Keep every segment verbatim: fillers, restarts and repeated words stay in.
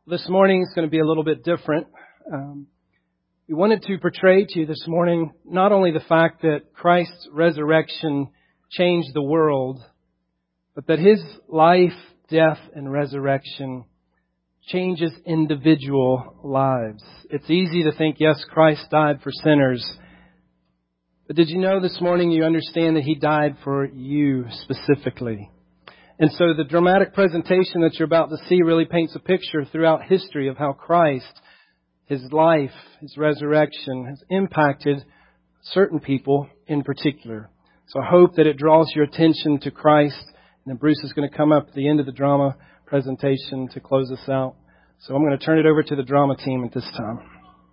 This morning is going to be a little bit different. Um, we wanted to portray to you this morning not only the fact that Christ's resurrection changed the world, but that His life, death, and resurrection changes individual lives. It's easy to think, yes, Christ died for sinners. But did you know this morning you understand that He died for you specifically? And so the dramatic presentation that you're about to see really paints a picture throughout history of how Christ, His life, His resurrection has impacted certain people in particular. So I hope that it draws your attention to Christ. And then Bruce is going to come up at the end of the drama presentation to close us out. So I'm going to turn it over to the drama team at this time.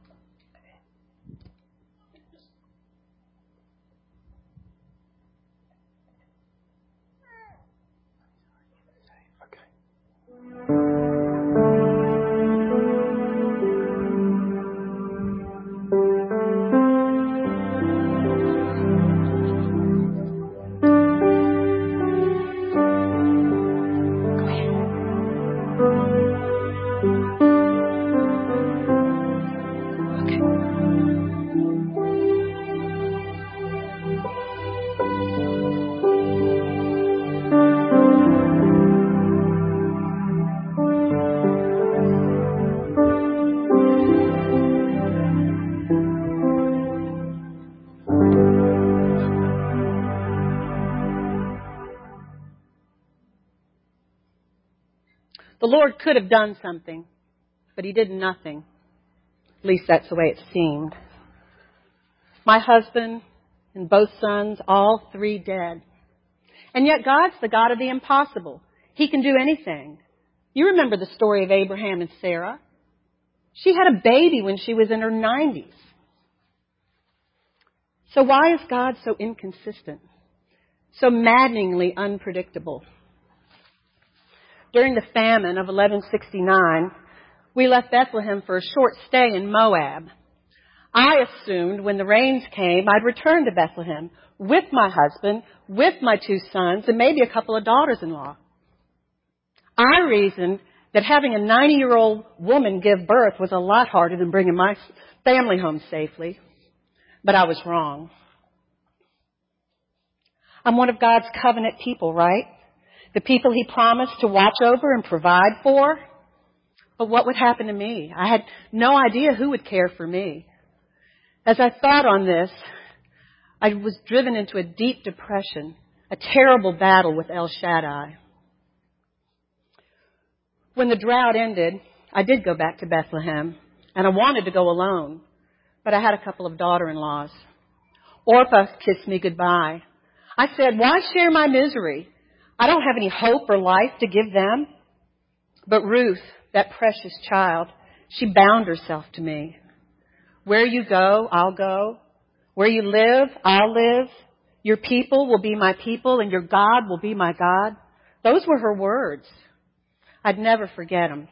The Lord could have done something, but He did nothing. At least that's the way it seemed. My husband and both sons, all three dead. And yet God's the God of the impossible. He can do anything. You remember the story of Abraham and Sarah. She had a baby when she was in her nineties. So why is God so inconsistent? So maddeningly unpredictable? During the famine of eleven sixty-nine, we left Bethlehem for a short stay in Moab. I assumed when the rains came, I'd return to Bethlehem with my husband, with my two sons, and maybe a couple of daughters-in-law. I reasoned that having a ninety-year-old woman give birth was a lot harder than bringing my family home safely. But I was wrong. I'm one of God's covenant people, right? The people He promised to watch over and provide for. But what would happen to me? I had no idea who would care for me. As I thought on this, I was driven into a deep depression, a terrible battle with El Shaddai. When the drought ended, I did go back to Bethlehem, and I wanted to go alone, but I had a couple of daughter-in-laws. Orpah kissed me goodbye. I said, why share my misery? I don't have any hope or life to give them. But Ruth, that precious child, she bound herself to me. Where you go, I'll go. Where you live, I'll live. Your people will be my people, and your God will be my God. Those were her words. I'd never forget them.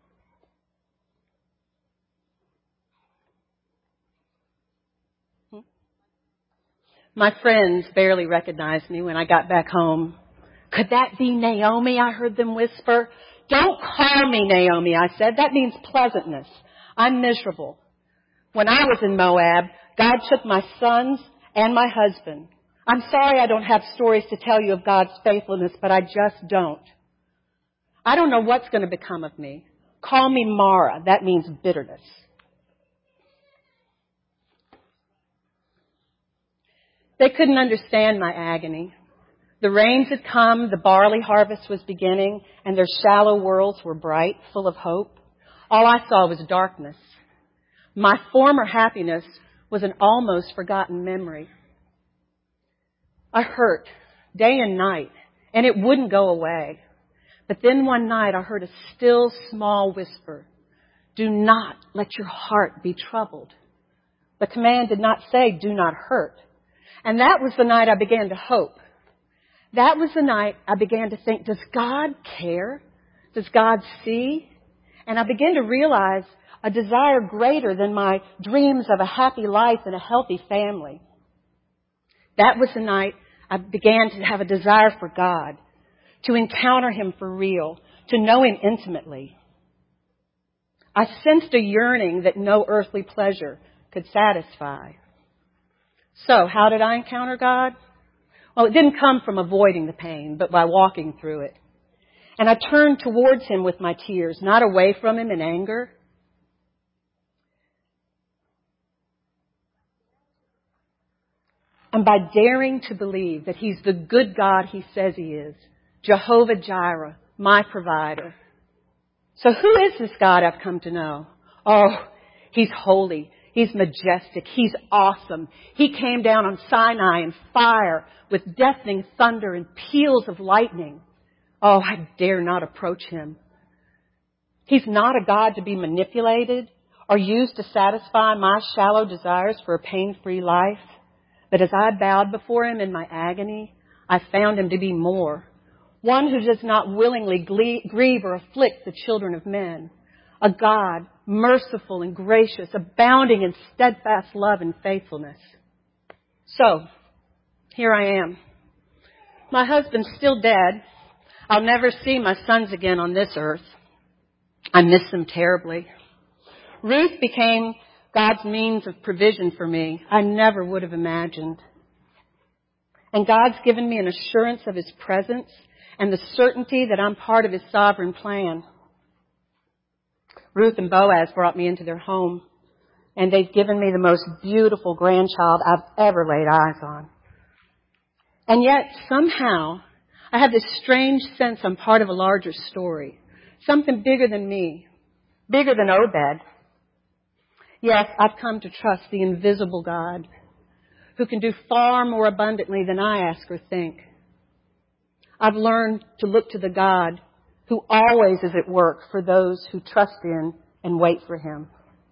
My friends barely recognized me when I got back home. Could that be Naomi? I heard them whisper. Don't call me Naomi, I said. That means pleasantness. I'm miserable. When I was in Moab, God took my sons and my husband. I'm sorry I don't have stories to tell you of God's faithfulness, but I just don't. I don't know what's going to become of me. Call me Mara. That means bitterness. They couldn't understand my agony. The rains had come, the barley harvest was beginning, and their shallow worlds were bright, full of hope. All I saw was darkness. My former happiness was an almost forgotten memory. I hurt day and night, and it wouldn't go away. But then one night I heard a still small whisper, do not let your heart be troubled. The command did not say, do not hurt. And that was the night I began to hope. That was the night I began to think, does God care? Does God see? And I began to realize a desire greater than my dreams of a happy life and a healthy family. That was the night I began to have a desire for God, to encounter Him for real, to know Him intimately. I sensed a yearning that no earthly pleasure could satisfy. So, how did I encounter God? Well, it didn't come from avoiding the pain, but by walking through it. And I turned towards Him with my tears, not away from Him in anger. And by daring to believe that He's the good God He says He is, Jehovah Jireh, my provider. So who is this God I've come to know? Oh, He's holy. He's majestic. He's awesome. He came down on Sinai in fire with deafening thunder and peals of lightning. Oh, I dare not approach Him. He's not a God to be manipulated or used to satisfy my shallow desires for a pain-free life. But as I bowed before Him in my agony, I found Him to be more. One who does not willingly grieve or afflict the children of men. A God merciful and gracious, abounding in steadfast love and faithfulness. So, here I am. My husband's still dead. I'll never see my sons again on this earth. I miss them terribly. Ruth became God's means of provision for me. I never would have imagined. And God's given me an assurance of His presence and the certainty that I'm part of His sovereign plan. Ruth and Boaz brought me into their home, and they've given me the most beautiful grandchild I've ever laid eyes on. And yet, somehow, I have this strange sense I'm part of a larger story, something bigger than me, bigger than Obed. Yes, I've come to trust the invisible God, who can do far more abundantly than I ask or think. I've learned to look to the God who always is at work for those who trust in and wait for Him.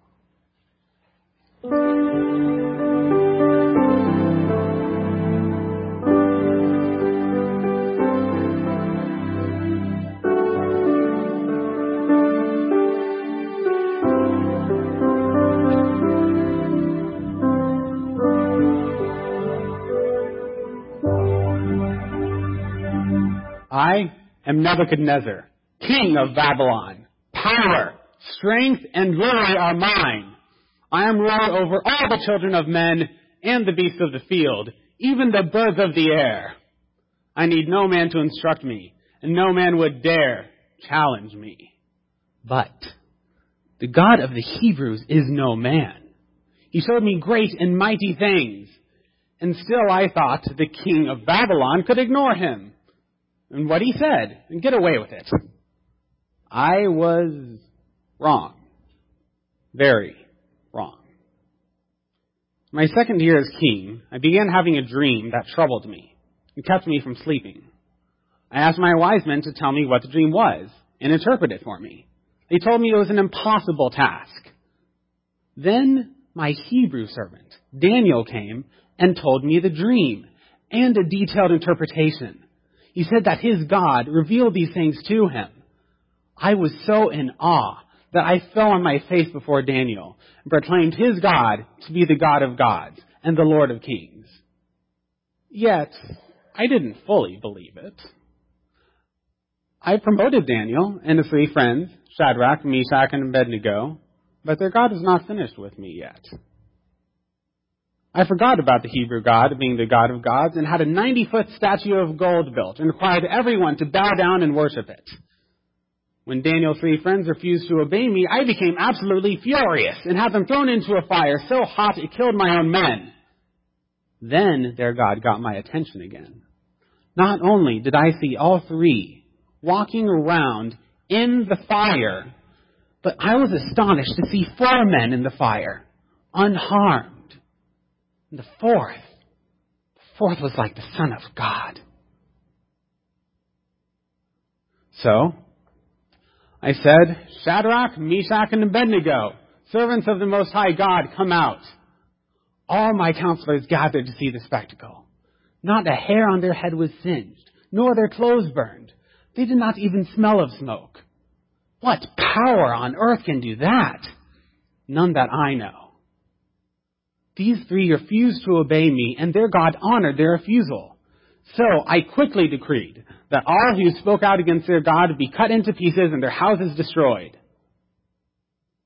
I am Nebuchadnezzar, king of Babylon. Power, strength, and glory are mine. I am Lord over all the children of men and the beasts of the field, even the birds of the air. I need no man to instruct me, and no man would dare challenge me. But the God of the Hebrews is no man. He showed me great and mighty things, and still I thought the king of Babylon could ignore him and what he said and get away with it. I was wrong. Very wrong. My second year as king, I began having a dream that troubled me and kept me from sleeping. I asked my wise men to tell me what the dream was and interpret it for me. They told me it was an impossible task. Then my Hebrew servant, Daniel, came and told me the dream and a detailed interpretation. He said that his God revealed these things to him. I was so in awe that I fell on my face before Daniel and proclaimed his God to be the God of gods and the Lord of kings. Yet, I didn't fully believe it. I promoted Daniel and his three friends, Shadrach, Meshach, and Abednego, but their God was not finished with me yet. I forgot about the Hebrew God being the God of gods and had a ninety-foot statue of gold built and required everyone to bow down and worship it. When Daniel's three friends refused to obey me, I became absolutely furious and had them thrown into a fire so hot it killed my own men. Then their God got my attention again. Not only did I see all three walking around in the fire, but I was astonished to see four men in the fire, unharmed. And the fourth, the fourth was like the Son of God. So, I said, Shadrach, Meshach, and Abednego, servants of the Most High God, come out. All my counselors gathered to see the spectacle. Not a hair on their head was singed, nor their clothes burned. They did not even smell of smoke. What power on earth can do that? None that I know. These three refused to obey me, and their God honored their refusal. So I quickly decreed that all who spoke out against their God be cut into pieces and their houses destroyed.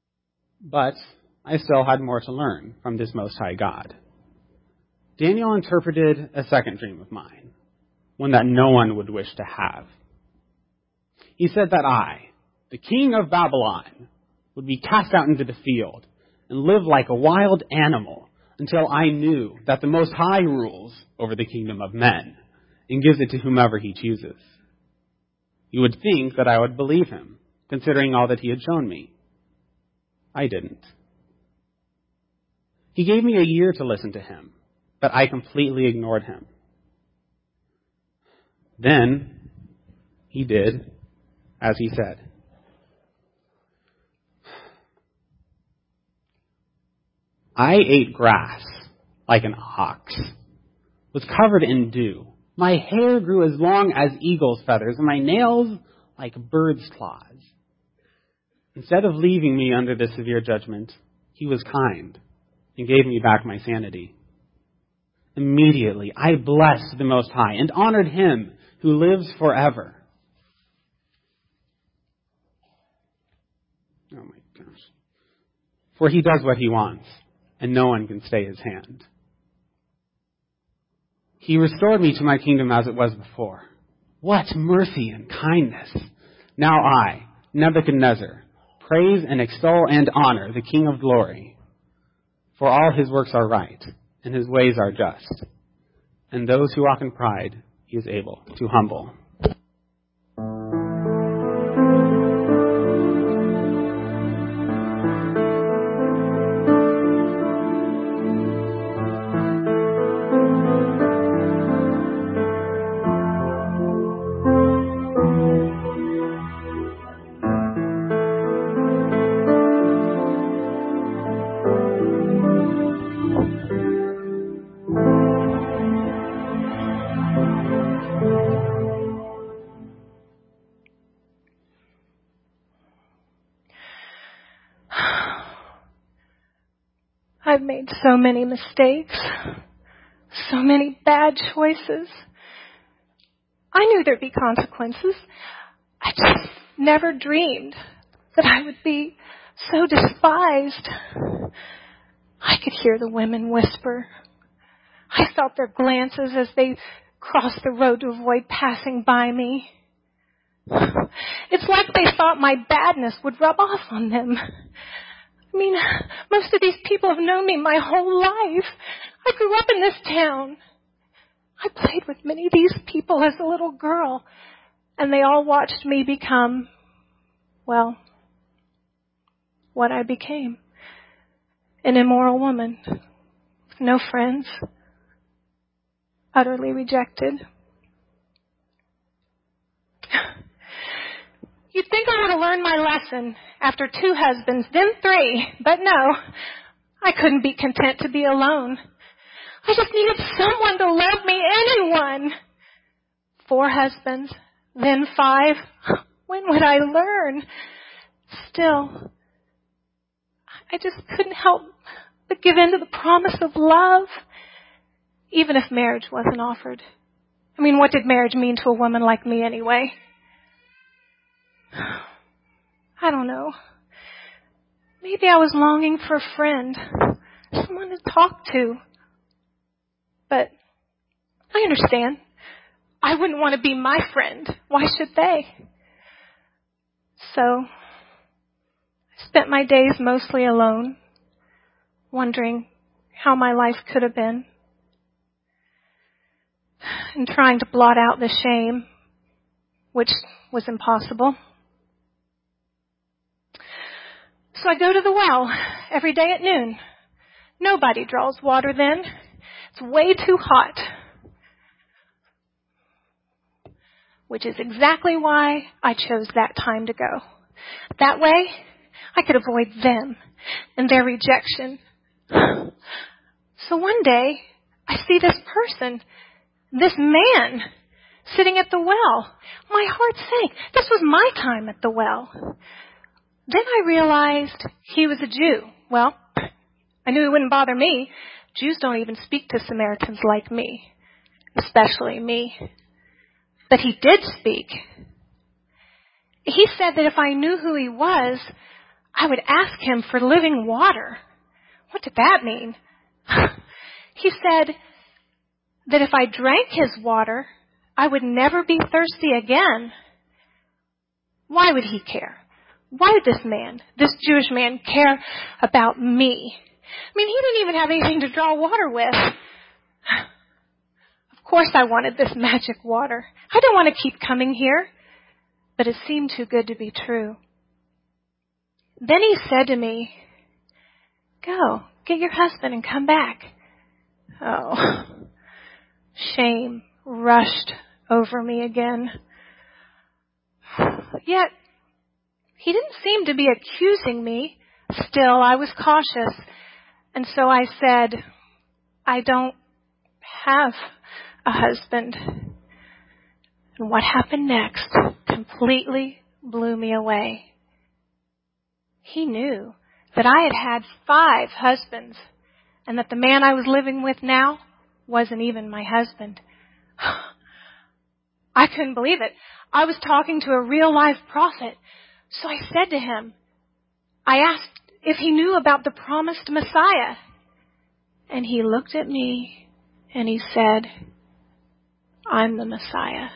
But I still had more to learn from this Most High God. Daniel interpreted a second dream of mine, one that no one would wish to have. He said that I, the king of Babylon, would be cast out into the field and live like a wild animal until I knew that the Most High rules over the kingdom of men and gives it to whomever he chooses. You would think that I would believe him, considering all that he had shown me. I didn't. He gave me a year to listen to him, but I completely ignored him. Then he did as he said. I ate grass like an ox, was covered in dew. My hair grew as long as eagle's feathers, and my nails like bird's claws. Instead of leaving me under this severe judgment, he was kind and gave me back my sanity. Immediately, I blessed the Most High and honored him who lives forever. Oh my gosh. For he does what he wants, and no one can stay his hand. He restored me to my kingdom as it was before. What mercy and kindness! Now I, Nebuchadnezzar, praise and extol and honor the King of glory. For all his works are right, and his ways are just. And those who walk in pride, he is able to humble. I've made so many mistakes, so many bad choices. I knew there'd be consequences. I just never dreamed that I would be so despised. I could hear the women whisper. I felt their glances as they crossed the road to avoid passing by me. It's like they thought my badness would rub off on them. I mean, most of these people have known me my whole life. I grew up in this town. I played with many of these people as a little girl, and they all watched me become, well, what I became. An immoral woman. No friends. Utterly rejected. You'd think I would have learned my lesson after two husbands, then three, but no, I couldn't be content to be alone. I just needed someone to love me, anyone. Four husbands, then five. When would I learn? Still, I just couldn't help but give in to the promise of love, even if marriage wasn't offered. I mean, what did marriage mean to a woman like me anyway? I don't know. Maybe I was longing for a friend, someone to talk to. But I understand. I wouldn't want to be my friend. Why should they? So I spent my days mostly alone, wondering how my life could have been, and trying to blot out the shame, which was impossible. So I go to the well every day at noon. Nobody draws water then. It's way too hot. Which is exactly why I chose that time to go. That way, I could avoid them and their rejection. So one day, I see this person, this man, sitting at the well. My heart sank. This was my time at the well. Then I realized he was a Jew. Well, I knew he wouldn't bother me. Jews don't even speak to Samaritans like me, especially me. But he did speak. He said that if I knew who he was, I would ask him for living water. What did that mean? He said that if I drank his water, I would never be thirsty again. Why would he care? Why would this man, this Jewish man, care about me? I mean, he didn't even have anything to draw water with. Of course I wanted this magic water. I don't want to keep coming here. But it seemed too good to be true. Then he said to me, go, get your husband and come back. Oh, shame rushed over me again. Yet, he didn't seem to be accusing me. Still, I was cautious. And so I said, I don't have a husband. And what happened next completely blew me away. He knew that I had had five husbands and that the man I was living with now wasn't even my husband. I couldn't believe it. I was talking to a real life prophet. So I said to him, I asked if he knew about the promised Messiah. And he looked at me and he said, I'm the Messiah.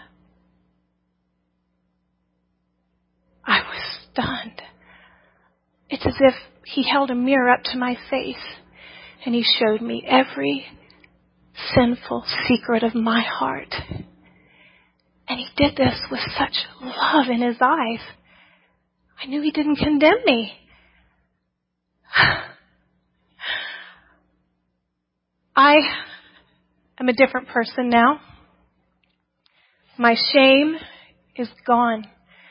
I was stunned. It's as if he held a mirror up to my face and he showed me every sinful secret of my heart. And he did this with such love in his eyes. I knew he didn't condemn me. I am a different person now. My shame is gone.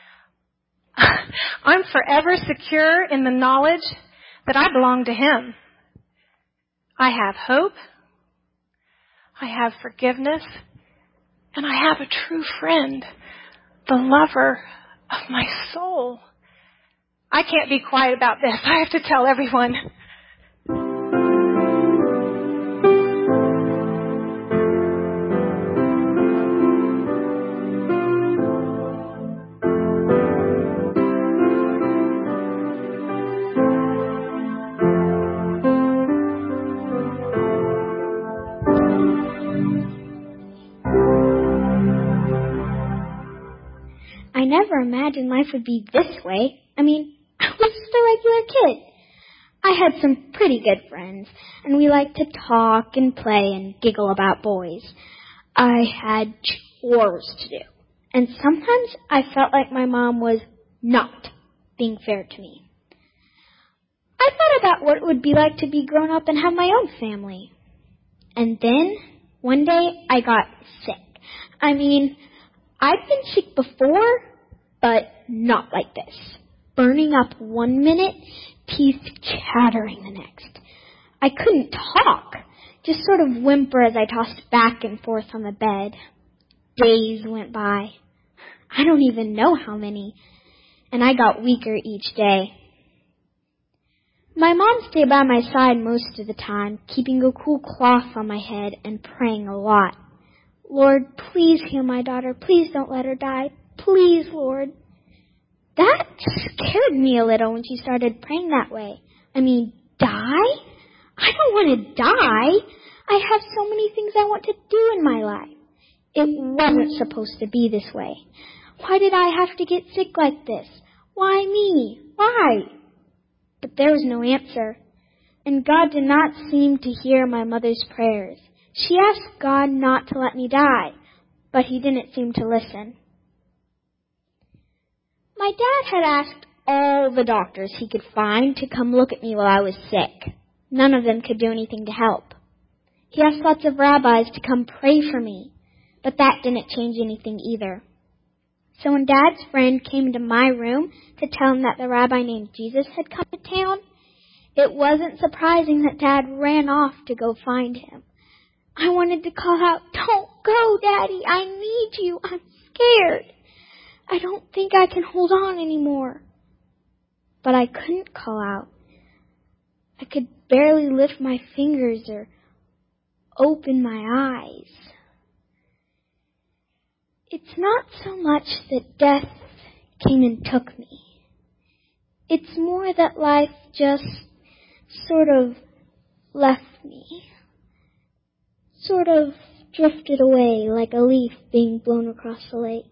I'm forever secure in the knowledge that I belong to him. I have hope. I have forgiveness. And I have a true friend, the lover of my soul. I can't be quiet about this. I have to tell everyone. I never imagined life would be this way. I mean, I was just a regular kid. I had some pretty good friends, and we liked to talk and play and giggle about boys. I had chores to do, and sometimes I felt like my mom was not being fair to me. I thought about what it would be like to be grown up and have my own family. And then, one day, I got sick. I mean, I've been sick before, but not like this. Burning up one minute, teeth chattering the next. I couldn't talk, just sort of whimper as I tossed back and forth on the bed. Days went by. I don't even know how many. And I got weaker each day. My mom stayed by my side most of the time, keeping a cool cloth on my head and praying a lot. Lord, please heal my daughter. Please don't let her die. Please, Lord. That scared me a little when she started praying that way. I mean, die? I don't want to die. I have so many things I want to do in my life. It wasn't supposed to be this way. Why did I have to get sick like this? Why me? Why? But there was no answer. And God did not seem to hear my mother's prayers. She asked God not to let me die, but he didn't seem to listen. My dad had asked all the doctors he could find to come look at me while I was sick. None of them could do anything to help. He asked lots of rabbis to come pray for me, but that didn't change anything either. So when Dad's friend came into my room to tell him that the rabbi named Jesus had come to town, it wasn't surprising that Dad ran off to go find him. I wanted to call out, "Don't go, Daddy, I need you, I'm scared. I don't think I can hold on anymore." But I couldn't call out. I could barely lift my fingers or open my eyes. It's not so much that death came and took me. It's more that life just sort of left me. Sort of drifted away like a leaf being blown across the lake.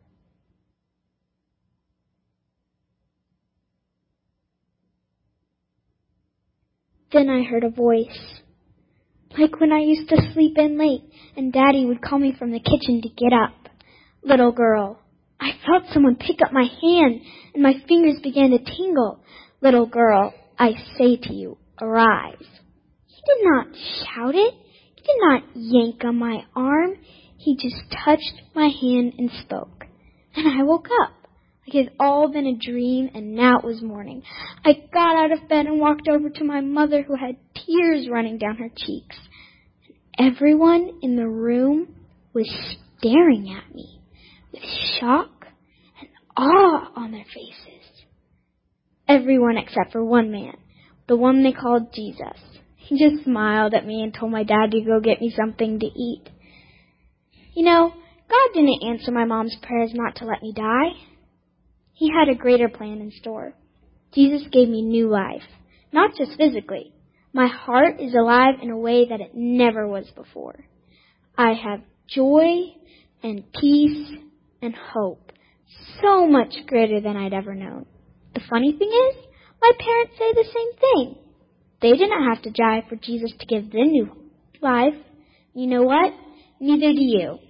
Then I heard a voice, like when I used to sleep in late and Daddy would call me from the kitchen to get up. Little girl. I felt someone pick up my hand and my fingers began to tingle. Little girl, I say to you, arise. He did not shout it. He did not yank on my arm. He just touched my hand and spoke. And I woke up. Like it had all been a dream, and now it was morning. I got out of bed and walked over to my mother, who had tears running down her cheeks. And everyone in the room was staring at me with shock and awe on their faces. Everyone except for one man, the one they called Jesus. He just smiled at me and told my dad to go get me something to eat. You know, God didn't answer my mom's prayers not to let me die. He had a greater plan in store. Jesus gave me new life, not just physically. My heart is alive in a way that it never was before. I have joy and peace and hope, so much greater than I'd ever known. The funny thing is, my parents say the same thing. They didn't have to die for Jesus to give them new life. You know what? Neither do you.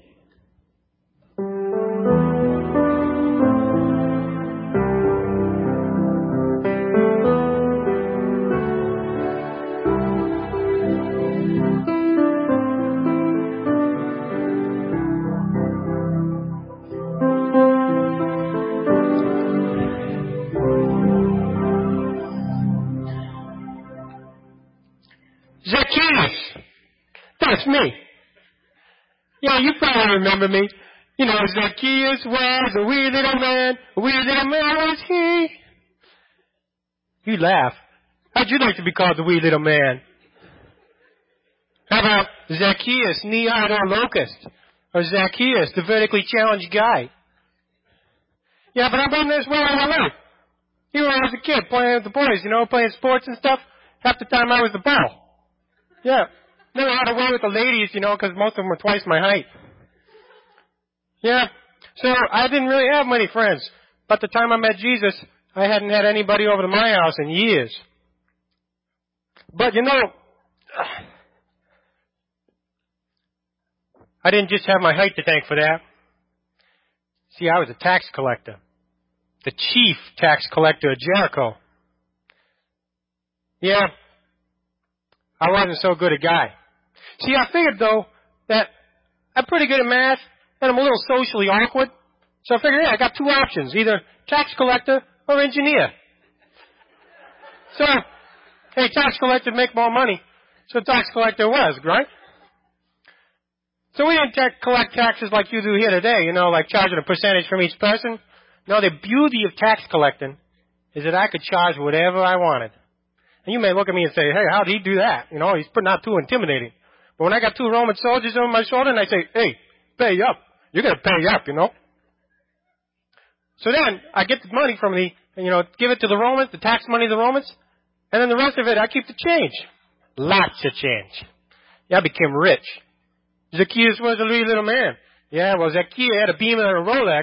Zacchaeus! That's me. Yeah, you probably remember me. You know, Zacchaeus was a wee little man, a wee little man was he. You laugh. How'd you like to be called the wee little man? How about Zacchaeus, knee-high or locust? Or Zacchaeus, the vertically challenged guy? Yeah, but I've been this way all my life. Even when I was a kid, playing with the boys, you know, playing sports and stuff, half the time I was the ball. Yeah. Never had a way with the ladies, you know, because most of them were twice my height. Yeah. So I didn't really have many friends. But the time I met Jesus, I hadn't had anybody over to my house in years. But, you know, I didn't just have my height to thank for that. See, I was a tax collector. The chief tax collector of Jericho. Yeah. I wasn't so good a guy. See, I figured, though, that I'm pretty good at math, and I'm a little socially awkward. So I figured, hey, I got two options, either tax collector or engineer. So, hey, tax collector make more money. So tax collector was, right? So we didn't ta- collect taxes like you do here today, you know, like charging a percentage from each person. No, the beauty of tax collecting is that I could charge whatever I wanted. And you may look at me and say, hey, how did he do that? You know, he's not too intimidating. But when I got two Roman soldiers over my shoulder and I say, hey, pay up. You're going to pay up, you know. So then I get the money from the, you know, give it to the Romans, the tax money to the Romans. And then the rest of it, I keep the change. Lots of change. Yeah, I became rich. Zacchaeus was a wee little man. Yeah, well, Zacchaeus had a Beamer and a Rolex.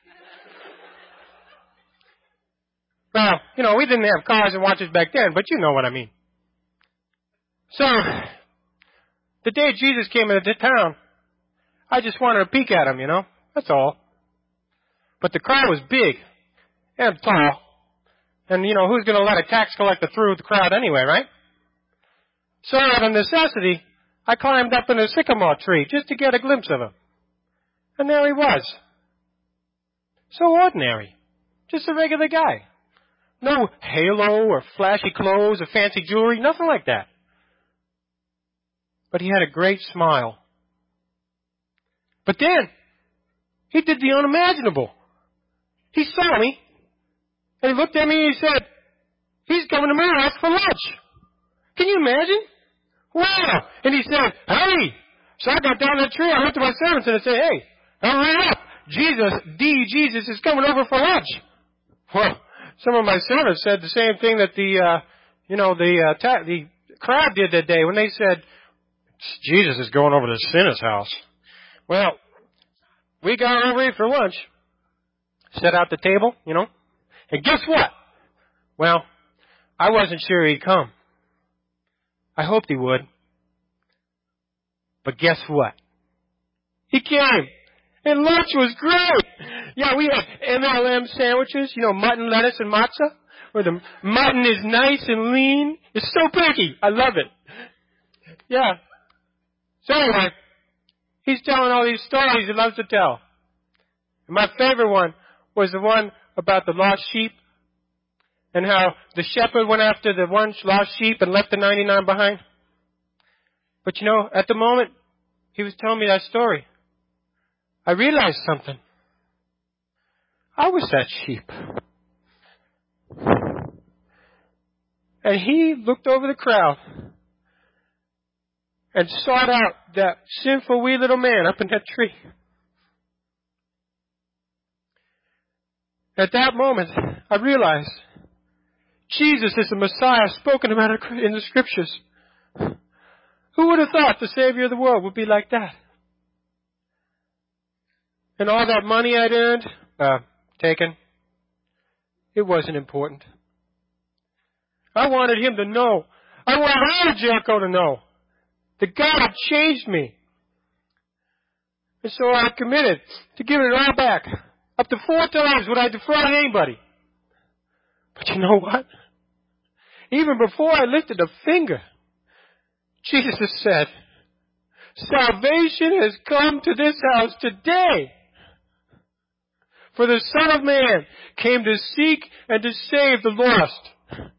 Well, you know, we didn't have cars and watches back then, but you know what I mean. So, the day Jesus came into town, I just wanted to peek at him, you know. That's all. But the crowd was big and tall. And, you know, who's going to let a tax collector through the crowd anyway, right? So, out of necessity, I climbed up in a sycamore tree just to get a glimpse of him. And there he was. So ordinary. Just a regular guy. No halo or flashy clothes or fancy jewelry, nothing like that. But he had a great smile. But then, he did the unimaginable. He saw me, and he looked at me and he said, he's coming to my house for lunch. Can you imagine? Wow. And he said, hey. So I got down that tree, I went to my servants and I said, hey, hurry up. Jesus, D. Jesus is coming over for lunch. Well, some of my sinners said the same thing that the, uh, you know, the, uh, ta- the crowd did that day when they said, Jesus is going over to the sinner's house. Well, we got over here for lunch, set out the table, you know, and guess what? Well, I wasn't sure he'd come. I hoped he would. But guess what? He came. And lunch was great. Yeah, we had M L M sandwiches, you know, mutton, lettuce, and matzah, where the mutton is nice and lean. It's so picky. I love it. Yeah. So anyway, he's telling all these stories he loves to tell. And my favorite one was the one about the lost sheep and how the shepherd went after the one lost sheep and left the ninety-nine behind. But you know, at the moment he was telling me that story, I realized something. I was that sheep. And he looked over the crowd and sought out that sinful wee little man up in that tree. At that moment, I realized Jesus is the Messiah spoken about in the Scriptures. Who would have thought the Savior of the world would be like that? And all that money I'd earned, uh, taken, it wasn't important. I wanted him to know. I wanted Jericho to know that God had changed me. And so I committed to giving it all back. Up to four times would I defraud anybody. But you know what? Even before I lifted a finger, Jesus said, salvation has come to this house today. For the Son of Man came to seek and to save the lost.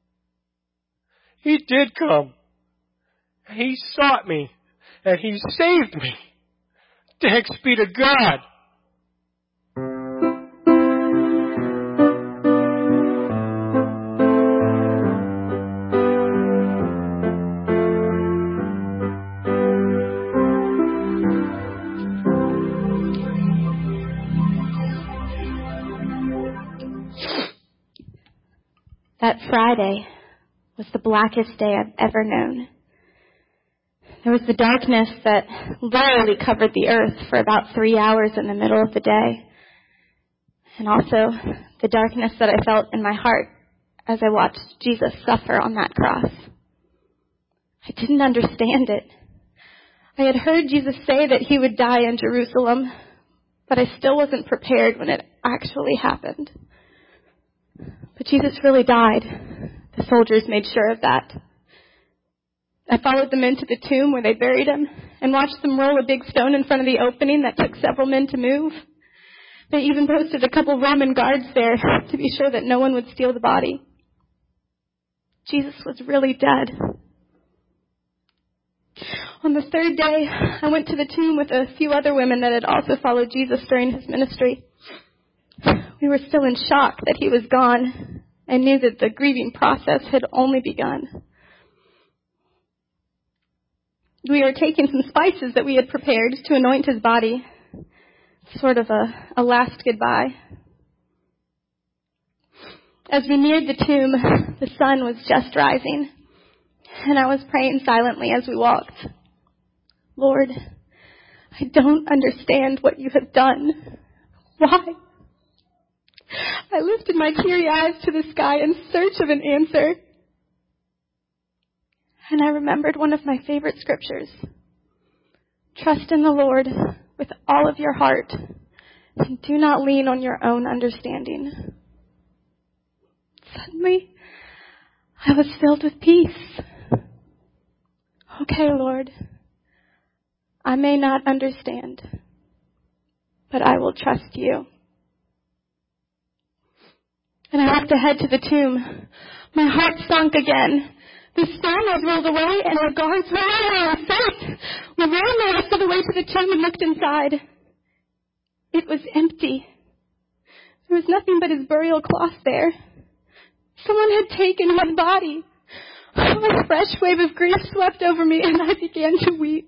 He did come. He sought me. And He saved me. Thanks be to God. That Friday was the blackest day I've ever known. There was the darkness that literally covered the earth for about three hours in the middle of the day. And also the darkness that I felt in my heart as I watched Jesus suffer on that cross. I didn't understand it. I had heard Jesus say that He would die in Jerusalem, but I still wasn't prepared when it actually happened. But Jesus really died. The soldiers made sure of that. I followed them into the tomb where they buried Him and watched them roll a big stone in front of the opening that took several men to move. They even posted a couple Roman guards there to be sure that no one would steal the body. Jesus was really dead. On the third day, I went to the tomb with a few other women that had also followed Jesus during His ministry. We were still in shock that He was gone and knew that the grieving process had only begun. We were taking some spices that we had prepared to anoint His body, sort of a, a last goodbye. As we neared the tomb, the sun was just rising, and I was praying silently as we walked. Lord, I don't understand what You have done. Why? I lifted my teary eyes to the sky in search of an answer. And I remembered one of my favorite scriptures. Trust in the Lord with all of your heart and do not lean on your own understanding. Suddenly, I was filled with peace. Okay, Lord, I may not understand, but I will trust You. And I walked ahead to the tomb. My heart sunk again. The stone was rolled away and the guards ran out of sight. We ran the rest of the way to the tomb and looked inside. It was empty. There was nothing but His burial cloth there. Someone had taken His body. A fresh wave of grief swept over me and I began to weep.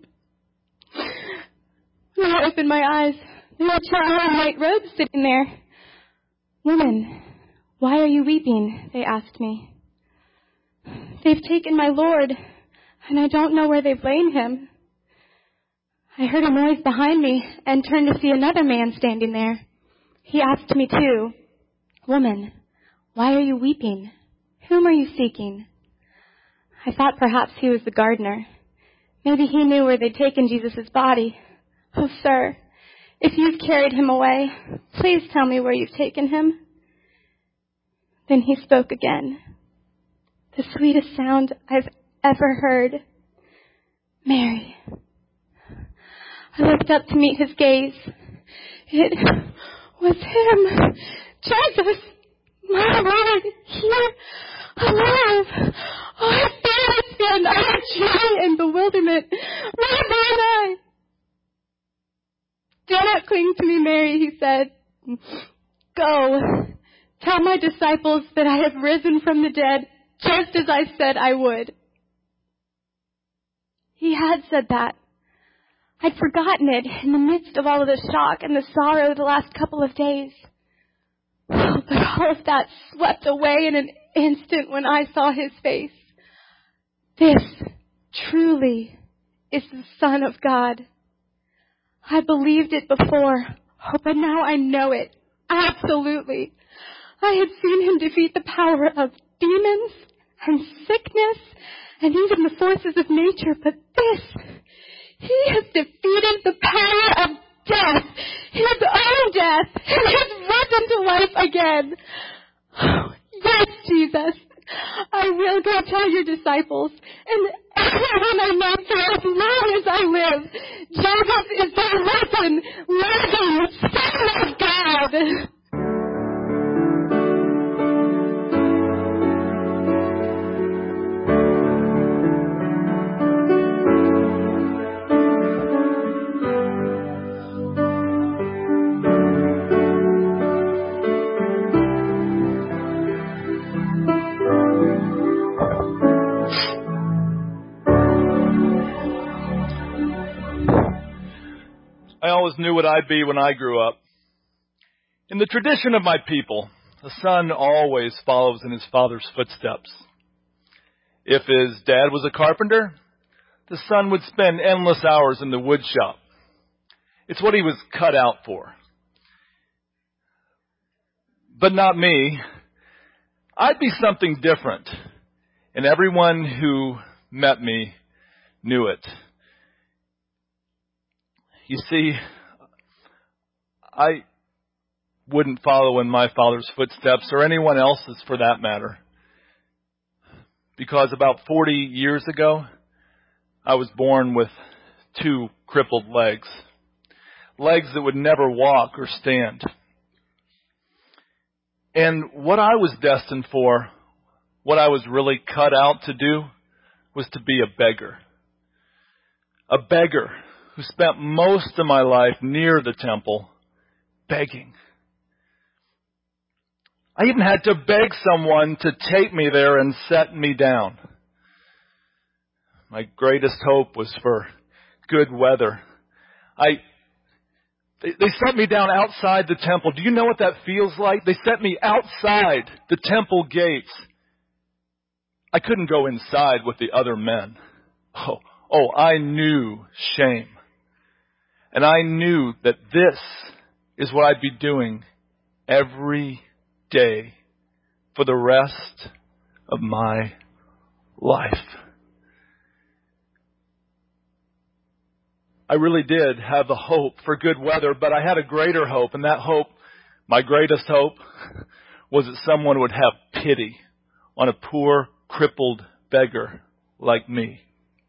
When I opened my eyes, there were two men in white robes sitting there. Woman, "Why are you weeping?" they asked me. "They've taken my Lord, and I don't know where they've laid him." I heard a noise behind me and turned to see another man standing there. He asked me too, "Woman, why are you weeping? Whom are you seeking?" I thought perhaps he was the gardener. Maybe he knew where they'd taken Jesus' body. "Oh, sir, if you've carried him away, please tell me where you've taken him." Then he spoke again. The sweetest sound I've ever heard. "Mary." I looked up to meet his gaze. It was him. Jesus, my Lord, here, alive. Oh, I feel and I have joy and bewilderment. Rabboni! "Do not cling to me, Mary," he said. "Go, tell my disciples that I have risen from the dead, just as I said I would." He had said that. I'd forgotten it in the midst of all of the shock and the sorrow the last couple of days. Oh, but all of that swept away in an instant when I saw his face. This truly is the Son of God. I believed it before, oh, but now I know it. Absolutely. I had seen him defeat the power of demons and sickness and even the forces of nature, but this, he has defeated the power of death, his own death, and has risen to life again. Oh, yes, Jesus, I will go tell your disciples and everyone I know for as long as I live, Jesus is the risen, living Son of God. I always knew what I'd be when I grew up. In the tradition of my people, the son always follows in his father's footsteps. If his dad was a carpenter, the son would spend endless hours in the wood shop. It's what he was cut out for. But not me. I'd be something different, and everyone who met me knew it. You see, I wouldn't follow in my father's footsteps, or anyone else's for that matter, because about forty years ago, I was born with two crippled legs, legs that would never walk or stand. And what I was destined for, what I was really cut out to do, was to be a beggar. A beggar who spent most of my life near the temple, begging. I even had to beg someone to take me there and set me down. My greatest hope was for good weather. I, they, they set me down outside the temple. Do you know what that feels like? They set me outside the temple gates. I couldn't go inside with the other men. Oh, oh, I knew shame. And I knew that this is what I'd be doing every day for the rest of my life. I really did have a hope for good weather, but I had a greater hope, and that hope, my greatest hope, was that someone would have pity on a poor, crippled beggar like me.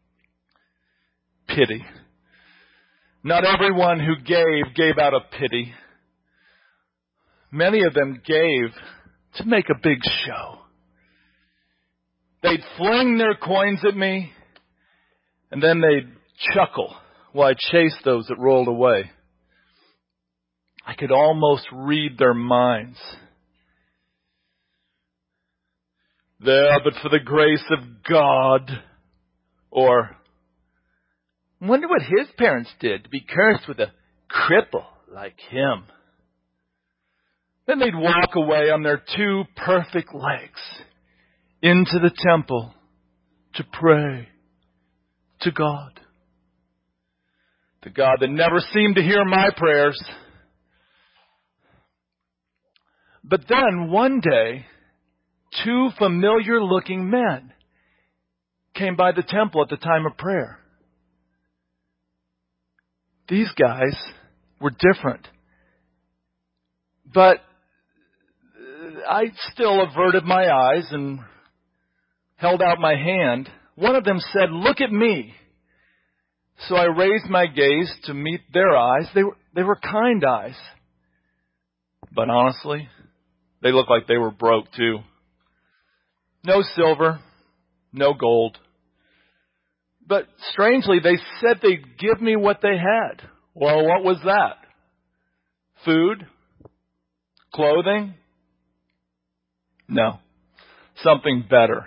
Pity. Not everyone who gave, gave out of pity. Many of them gave to make a big show. They'd fling their coins at me, and then they'd chuckle while I chased those that rolled away. I could almost read their minds. There, but for the grace of God, or wonder what his parents did to be cursed with a cripple like him. Then they'd walk away on their two perfect legs into the temple to pray to God. The God that never seemed to hear my prayers. But then one day, two familiar looking men came by the temple at the time of prayer. These guys were different. But I still averted my eyes and held out my hand. One of them said, "Look at me." So I raised my gaze to meet their eyes. They were, they were kind eyes. But honestly, they looked like they were broke too. No silver, no gold. But strangely, they said they'd give me what they had. Well, what was that? Food? Clothing? No, something better.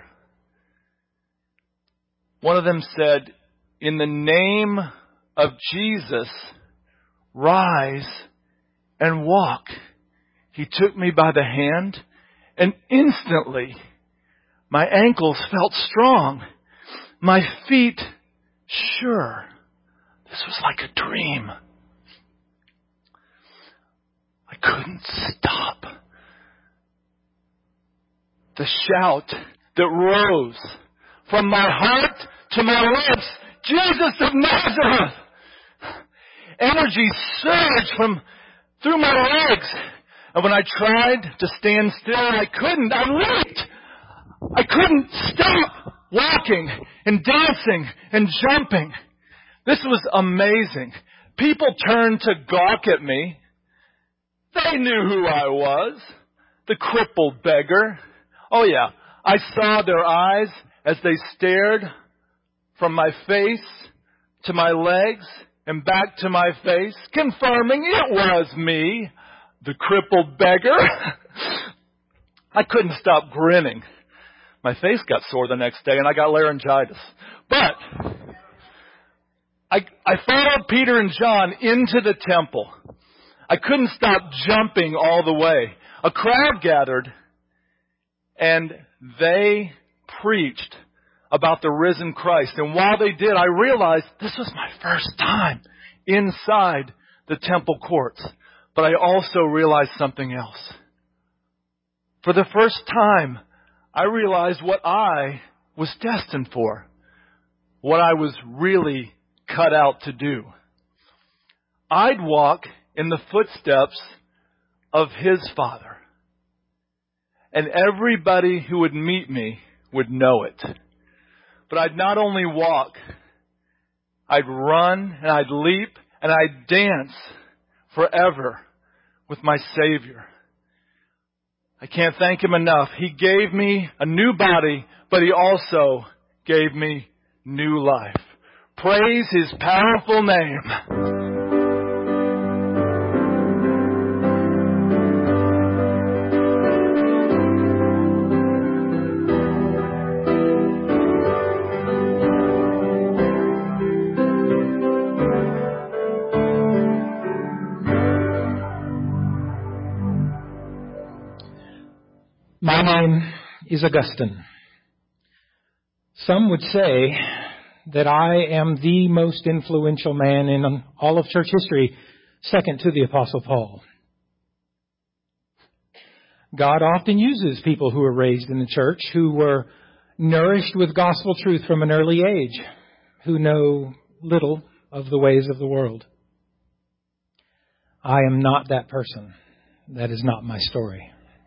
One of them said, "In the name of Jesus, rise and walk." He took me by the hand, and instantly my ankles felt strong, my feet sure. This was like a dream. I couldn't stop. The shout that rose from my heart to my lips, "Jesus of Nazareth!" Energy surged from through my legs. And when I tried to stand still, I couldn't. I leaped. I couldn't stop walking and dancing and jumping. This was amazing. People turned to gawk at me. They knew who I was. The crippled beggar. Oh yeah, I saw their eyes as they stared from my face to my legs and back to my face, confirming it was me, the crippled beggar. I couldn't stop grinning. My face got sore the next day and I got laryngitis. But I, I followed Peter and John into the temple. I couldn't stop jumping all the way. A crowd gathered and they preached about the risen Christ. And while they did, I realized this was my first time inside the temple courts. But I also realized something else. For the first time, I realized what I was destined for. What I was really cut out to do. I'd walk in the footsteps of His Father. And everybody who would meet me would know it. But I'd not only walk, I'd run and I'd leap and I'd dance forever with my Savior. I can't thank Him enough. He gave me a new body, but He also gave me new life. Praise His powerful name. My name is Augustine. Some would say that I am the most influential man in all of church history, second to the Apostle Paul. God often uses people who are raised in the church, who were nourished with gospel truth from an early age, who know little of the ways of the world. I am not that person. That is not my story.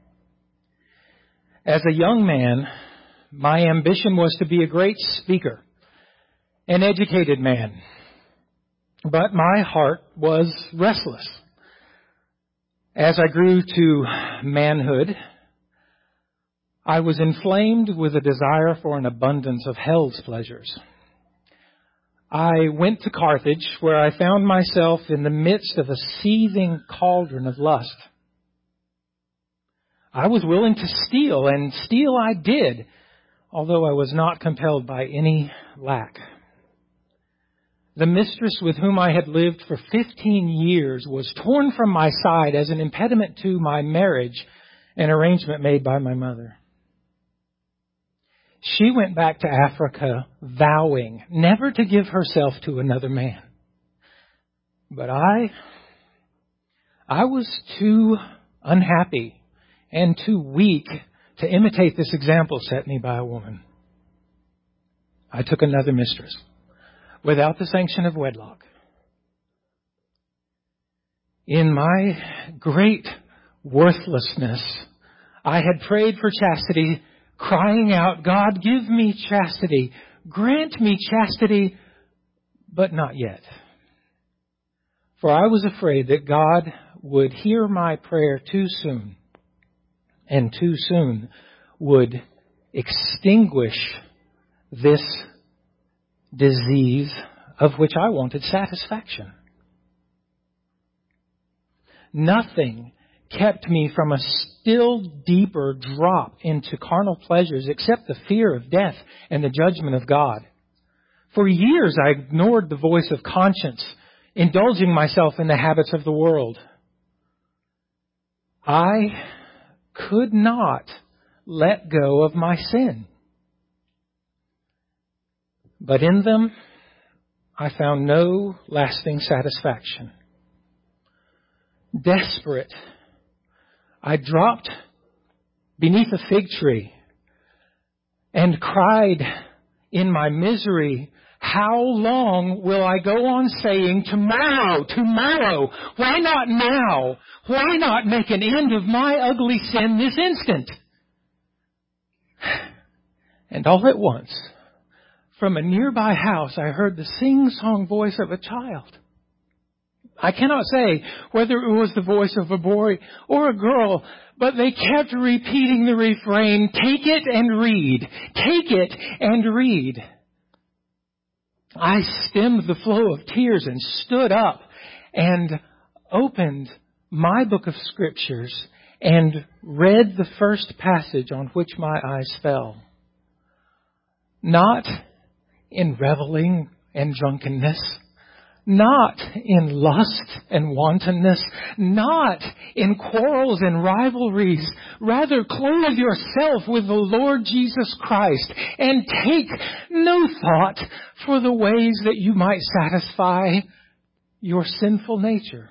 As a young man, my ambition was to be a great speaker, an educated man. But my heart was restless. As I grew to manhood, I was inflamed with a desire for an abundance of hell's pleasures. I went to Carthage, where I found myself in the midst of a seething cauldron of lust. I was willing to steal, and steal I did, although I was not compelled by any lack. The mistress with whom I had lived for fifteen years was torn from my side as an impediment to my marriage, an arrangement made by my mother. She went back to Africa vowing never to give herself to another man. But I, I was too unhappy and too weak to imitate this example set me by a woman. I took another mistress without the sanction of wedlock. In my great worthlessness, I had prayed for chastity, crying out, God, give me chastity, grant me chastity, but not yet. For I was afraid that God would hear my prayer too soon, and too soon would extinguish this disease of which I wanted satisfaction. Nothing kept me from a still deeper drop into carnal pleasures except the fear of death and the judgment of God. For years I ignored the voice of conscience, indulging myself in the habits of the world. I could not let go of my sin. But in them, I found no lasting satisfaction. Desperate, I dropped beneath a fig tree and cried in my misery, how long will I go on saying, tomorrow, tomorrow? Why not now? Why not make an end of my ugly sin this instant? And all at once, from a nearby house, I heard the sing-song voice of a child. I cannot say whether it was the voice of a boy or a girl, but they kept repeating the refrain, take it and read, take it and read. I stemmed the flow of tears and stood up and opened my book of scriptures and read the first passage on which my eyes fell. Not in reveling and drunkenness, not in lust and wantonness, not in quarrels and rivalries. Rather, clothe yourself with the Lord Jesus Christ and take no thought for the ways that you might satisfy your sinful nature.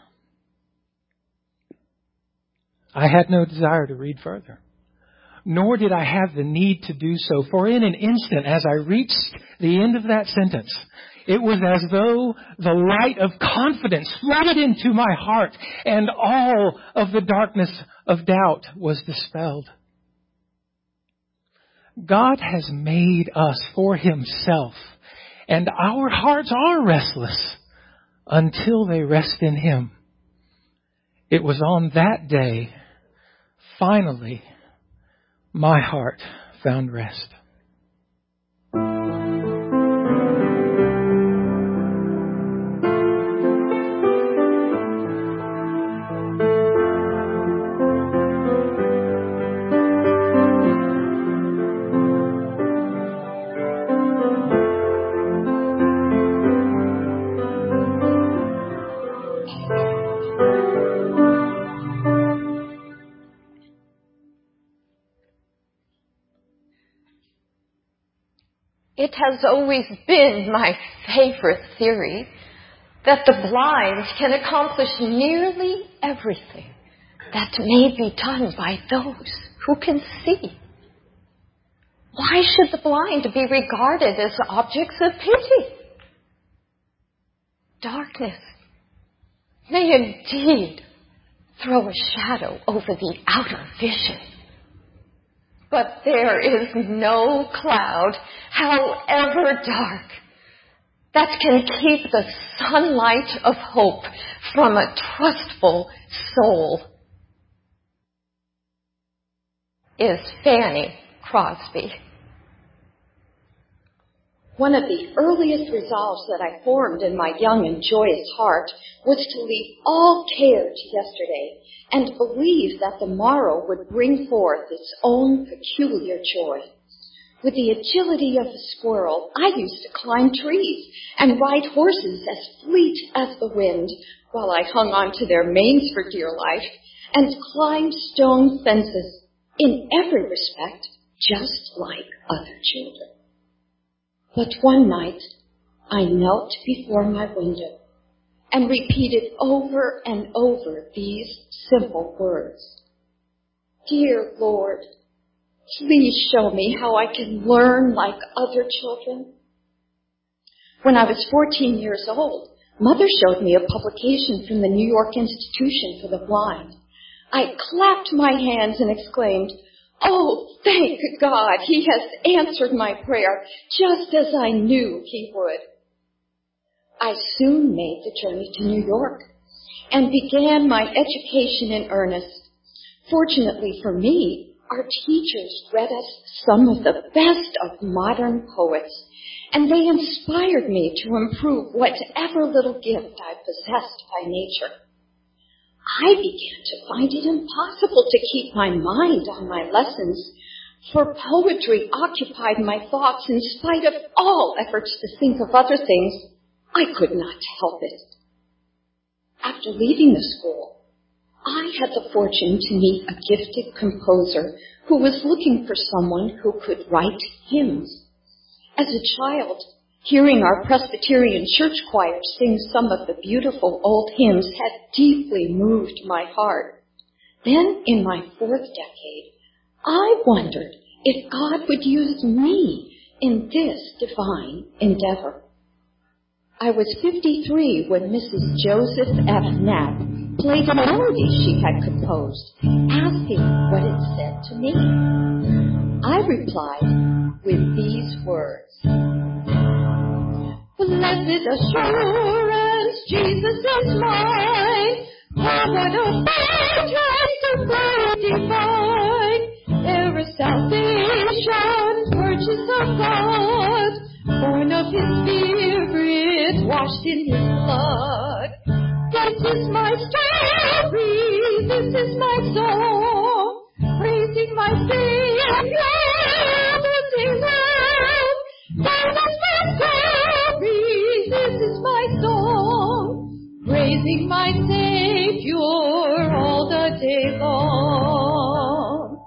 I had no desire to read further, nor did I have the need to do so, for in an instant, as I reached the end of that sentence, it was as though the light of confidence flooded into my heart and all of the darkness of doubt was dispelled. God has made us for Himself, and our hearts are restless until they rest in Him. It was on that day, finally, my heart found rest. It has always been my favorite theory that the blind can accomplish nearly everything that may be done by those who can see. Why should the blind be regarded as objects of pity? Darkness may indeed throw a shadow over the outer vision. But there is no cloud, however dark, that can keep the sunlight of hope from a trustful soul. Is Fanny Crosby. One of the earliest resolves that I formed in my young and joyous heart was to leave all care to yesterday and believe that the morrow would bring forth its own peculiar joy. With the agility of a squirrel, I used to climb trees and ride horses as fleet as the wind, while I hung on to their manes for dear life and climbed stone fences, in every respect just like other children. But one night, I knelt before my window and repeated over and over these simple words. Dear Lord, please show me how I can learn like other children. When I was fourteen years old, Mother showed me a publication from the New York Institution for the Blind. I clapped my hands and exclaimed, "Oh, thank God, He has answered my prayer just as I knew He would." I soon made the journey to New York and began my education in earnest. Fortunately for me, our teachers read us some of the best of modern poets, and they inspired me to improve whatever little gift I possessed by nature. I began to find it impossible to keep my mind on my lessons, for poetry occupied my thoughts in spite of all efforts to think of other things. I could not help it. After leaving the school, I had the fortune to meet a gifted composer who was looking for someone who could write hymns. As a child, hearing our Presbyterian church choir sing some of the beautiful old hymns had deeply moved my heart. Then, in my fourth decade, I wondered if God would use me in this divine endeavor. I was fifty-three when Missus Joseph F. Knapp played a melody she had composed, asking what it said to me. I replied with these words: "Blessed assurance, Jesus is mine. Oh, what a fortress of glory divine. There is salvation, purchase of God, born of His Spirit, washed in His blood. This is my story, this is my song, praising my Savior all day long. This is my story, this is my song, praising my Savior all the day long."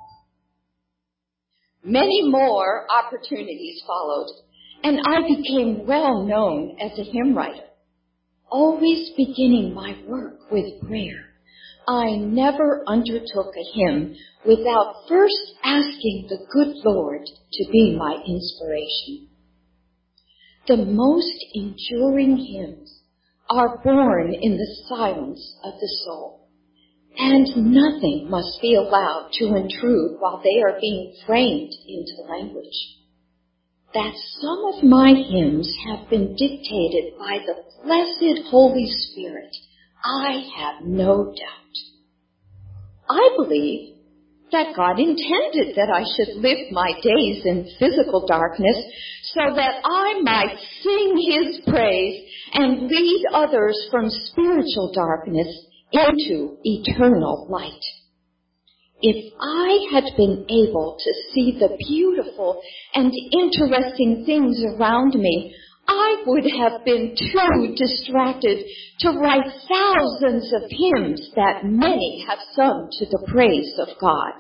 Many more opportunities followed, and I became well known as a hymn writer. Always beginning my work with prayer, I never undertook a hymn without first asking the good Lord to be my inspiration. The most enduring hymns are born in the silence of the soul, and nothing must be allowed to intrude while they are being framed into language. That some of my hymns have been dictated by the blessed Holy Spirit, I have no doubt. I believe that God intended that I should live my days in physical darkness so that I might sing His praise and lead others from spiritual darkness into eternal light. If I had been able to see the beautiful and interesting things around me, I would have been too distracted to write thousands of hymns that many have sung to the praise of God.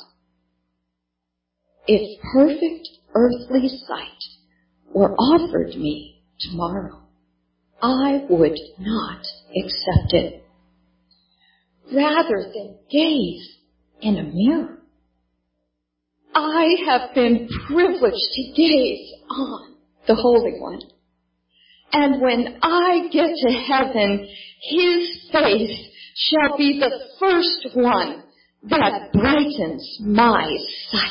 If perfect earthly sight were offered me tomorrow, I would not accept it. Rather than gaze in a mirror, I have been privileged to gaze on the Holy One. And when I get to heaven, His face shall be the first one that brightens my sight.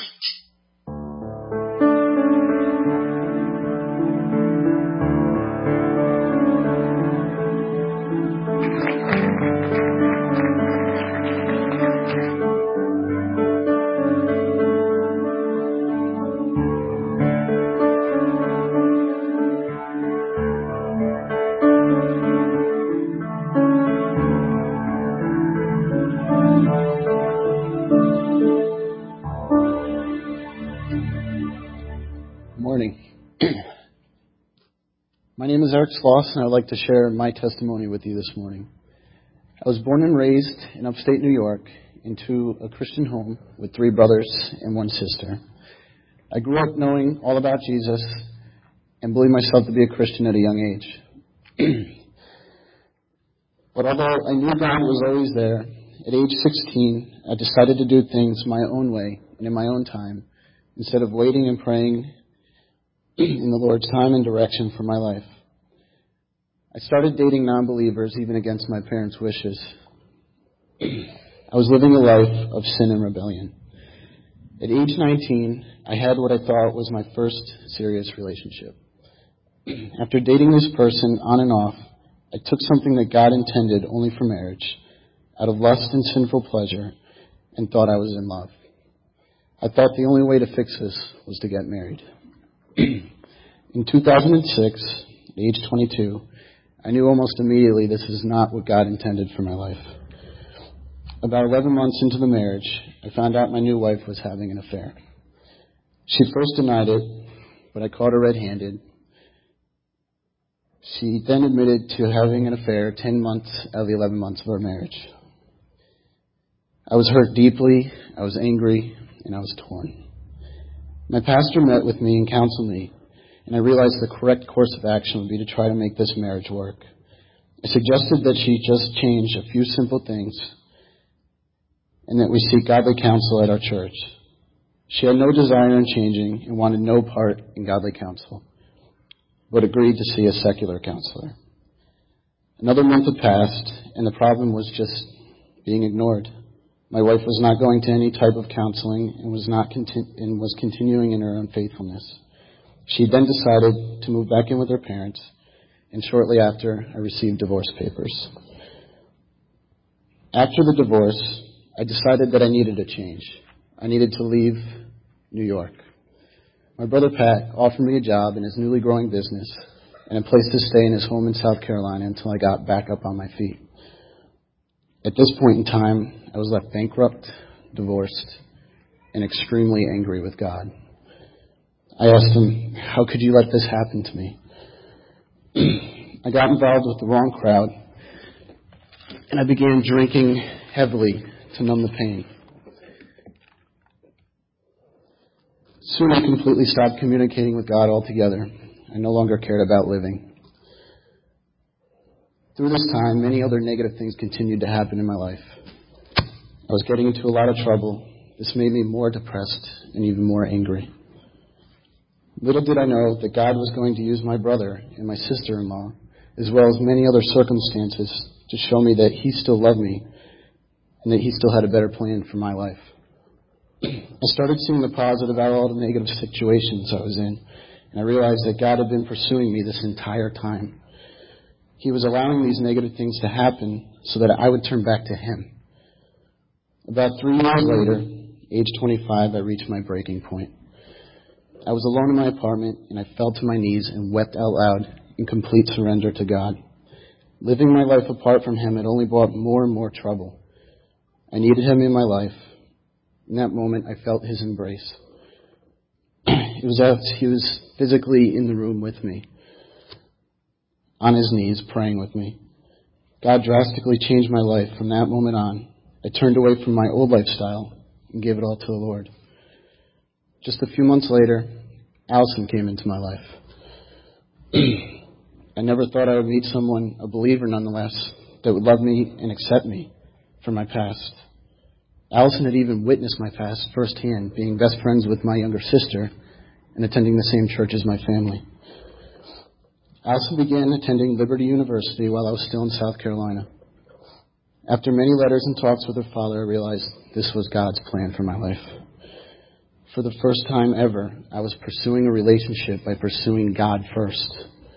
morning. My name is Eric Sloss, and I would like to share my testimony with you this morning. I was born and raised in upstate New York into a Christian home with three brothers and one sister. I grew up knowing all about Jesus and believed myself to be a Christian at a young age. But although I knew God was always there, at age sixteen, I decided to do things my own way and in my own time, instead of waiting and praying in the Lord's time and direction for my life. I started dating non-believers even against my parents' wishes. I was living a life of sin and rebellion. At age nineteen, I had what I thought was my first serious relationship. After dating this person on and off, I took something that God intended only for marriage, out of lust and sinful pleasure, and thought I was in love. I thought the only way to fix this was to get married. In two thousand six, at age twenty-two, I knew almost immediately this is not what God intended for my life. About eleven months into the marriage, I found out my new wife was having an affair. She first denied it, but I caught her red-handed. She then admitted to having an affair ten months out of the eleven months of our marriage. I was hurt deeply, I was angry, and I was torn. My pastor met with me and counseled me, and I realized the correct course of action would be to try to make this marriage work. I suggested that she just change a few simple things and that we seek godly counsel at our church. She had no desire in changing and wanted no part in godly counsel, but agreed to see a secular counselor. Another month had passed, and the problem was just being ignored. My wife was not going to any type of counseling and was not conti- and was continuing in her unfaithfulness. She then decided to move back in with her parents, and shortly after, I received divorce papers. After the divorce, I decided that I needed a change. I needed to leave New York. My brother Pat offered me a job in his newly growing business and a place to stay in his home in South Carolina until I got back up on my feet. At this point in time, I was left bankrupt, divorced, and extremely angry with God. I asked him, how could you let this happen to me? I got involved with the wrong crowd, and I began drinking heavily to numb the pain. Soon I completely stopped communicating with God altogether. I no longer cared about living. Through this time, many other negative things continued to happen in my life. I was getting into a lot of trouble. This made me more depressed and even more angry. Little did I know that God was going to use my brother and my sister-in-law, as well as many other circumstances, to show me that he still loved me and that he still had a better plan for my life. I started seeing the positive out of all the negative situations I was in, and I realized that God had been pursuing me this entire time. He was allowing these negative things to happen so that I would turn back to Him. About three years later, age twenty-five, I reached my breaking point. I was alone in my apartment, and I fell to my knees and wept out loud in complete surrender to God. Living my life apart from Him had only brought more and more trouble. I needed Him in my life. In that moment, I felt His embrace. It was as He was physically in the room with me, on His knees, praying with me. God drastically changed my life from that moment on. I turned away from my old lifestyle and gave it all to the Lord. Just a few months later, Allison came into my life. I never thought I would meet someone, a believer nonetheless, that would love me and accept me for my past. Allison had even witnessed my past firsthand, being best friends with my younger sister and attending the same church as my family. Allison began attending Liberty University while I was still in South Carolina. After many letters and talks with her father, I realized this was God's plan for my life. For the first time ever, I was pursuing a relationship by pursuing God first.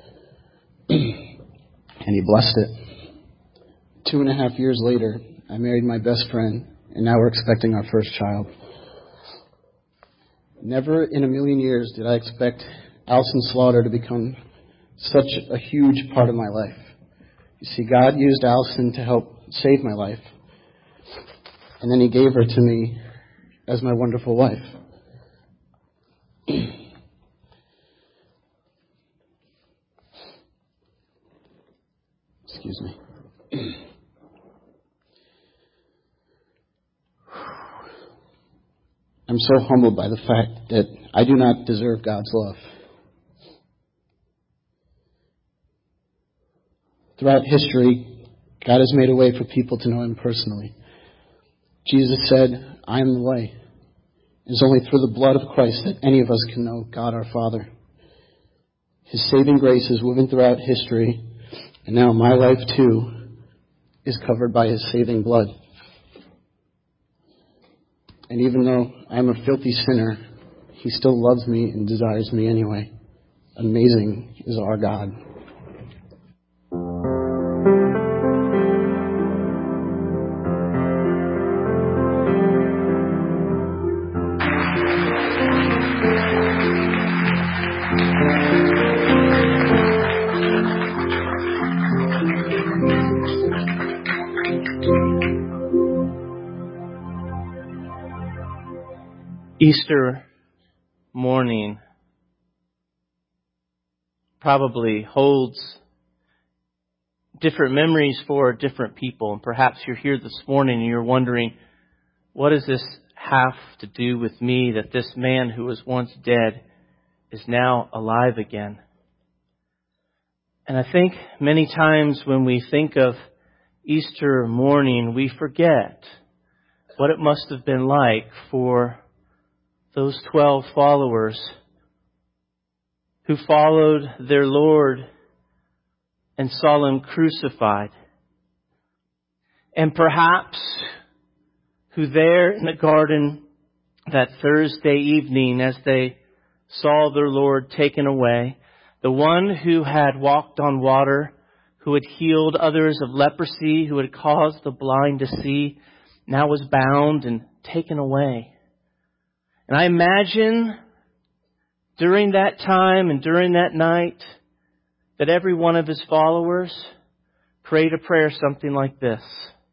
And He blessed it. Two and a half years later, I married my best friend, and now we're expecting our first child. Never in a million years did I expect Allison Slaughter to become such a huge part of my life. You see, God used Allison to help save my life, and then He gave her to me as my wonderful wife. Excuse me. I'm so humbled by the fact that I do not deserve God's love. Throughout history, God has made a way for people to know Him personally. Jesus said, I am the way. It's only through the blood of Christ that any of us can know God our Father. His saving grace is woven throughout history, and now my life too is covered by His saving blood. And even though I'm a filthy sinner, He still loves me and desires me anyway. Amazing is our God. Easter morning probably holds different memories for different people. And perhaps you're here this morning and you're wondering, what does this have to do with me, that this man who was once dead is now alive again? And I think many times when we think of Easter morning, we forget what it must have been like for those twelve followers who followed their Lord and saw Him crucified. And perhaps who there in the garden that Thursday evening, as they saw their Lord taken away, the one who had walked on water, who had healed others of leprosy, who had caused the blind to see, now was bound and taken away. And I imagine during that time and during that night that every one of His followers prayed a prayer something like this: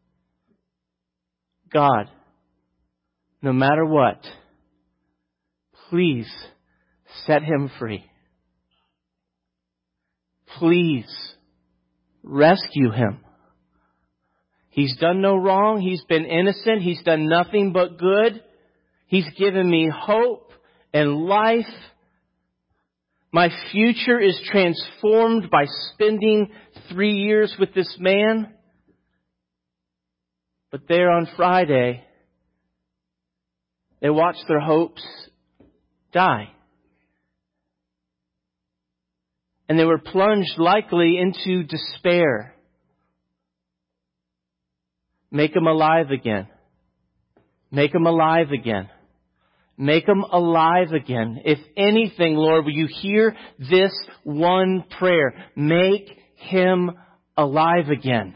God, no matter what, please set him free. Please rescue him. He's done no wrong. He's been innocent. He's done nothing but good. He's given me hope and life. My future is transformed by spending three years with this man. But there on Friday, they watched their hopes die. And they were plunged likely into despair. Make them alive again. Make them alive again. Make them alive again. If anything, Lord, will you hear this one prayer? Make him alive again.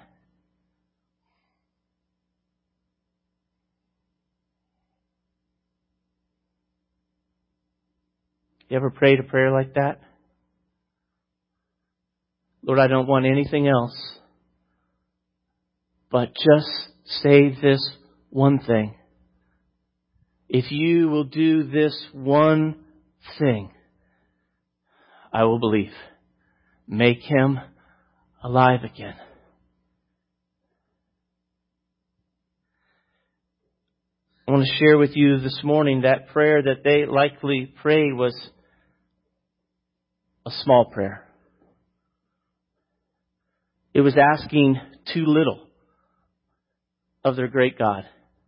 You ever prayed a prayer like that? Lord, I don't want anything else but just say this one thing. If you will do this one thing, I will believe. Make him alive again. I want to share with you this morning that prayer that they likely prayed was a small prayer. It was asking too little of their great God.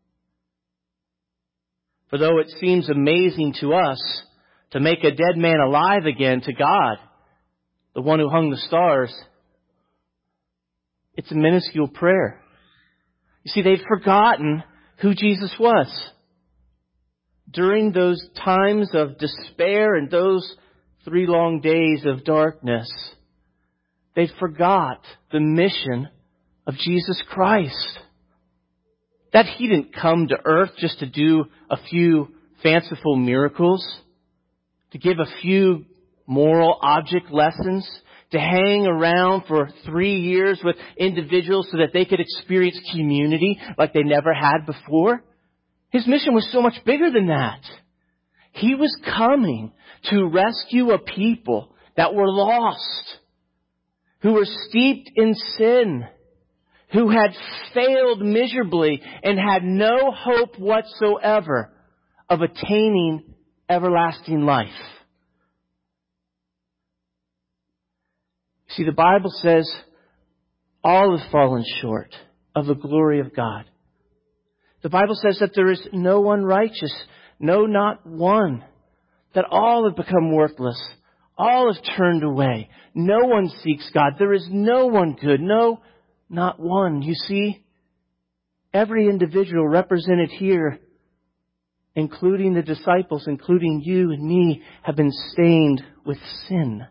For though it seems amazing to us to make a dead man alive again, to God, the one who hung the stars, it's a minuscule prayer. You see, they've forgotten who Jesus was. During those times of despair and those three long days of darkness, they forgot the mission of Jesus Christ. That He didn't come to earth just to do a few fanciful miracles, to give a few moral object lessons, to hang around for three years with individuals so that they could experience community like they never had before. His mission was so much bigger than that. He was coming to rescue a people that were lost, who were steeped in sin, who had failed miserably and had no hope whatsoever of attaining everlasting life. See, the Bible says all have fallen short of the glory of God. The Bible says that there is no one righteous, no, not one, that all have become worthless. All have turned away. No one seeks God. There is no one good. No, not one. You see, every individual represented here, including the disciples, including you and me, have been stained with sin.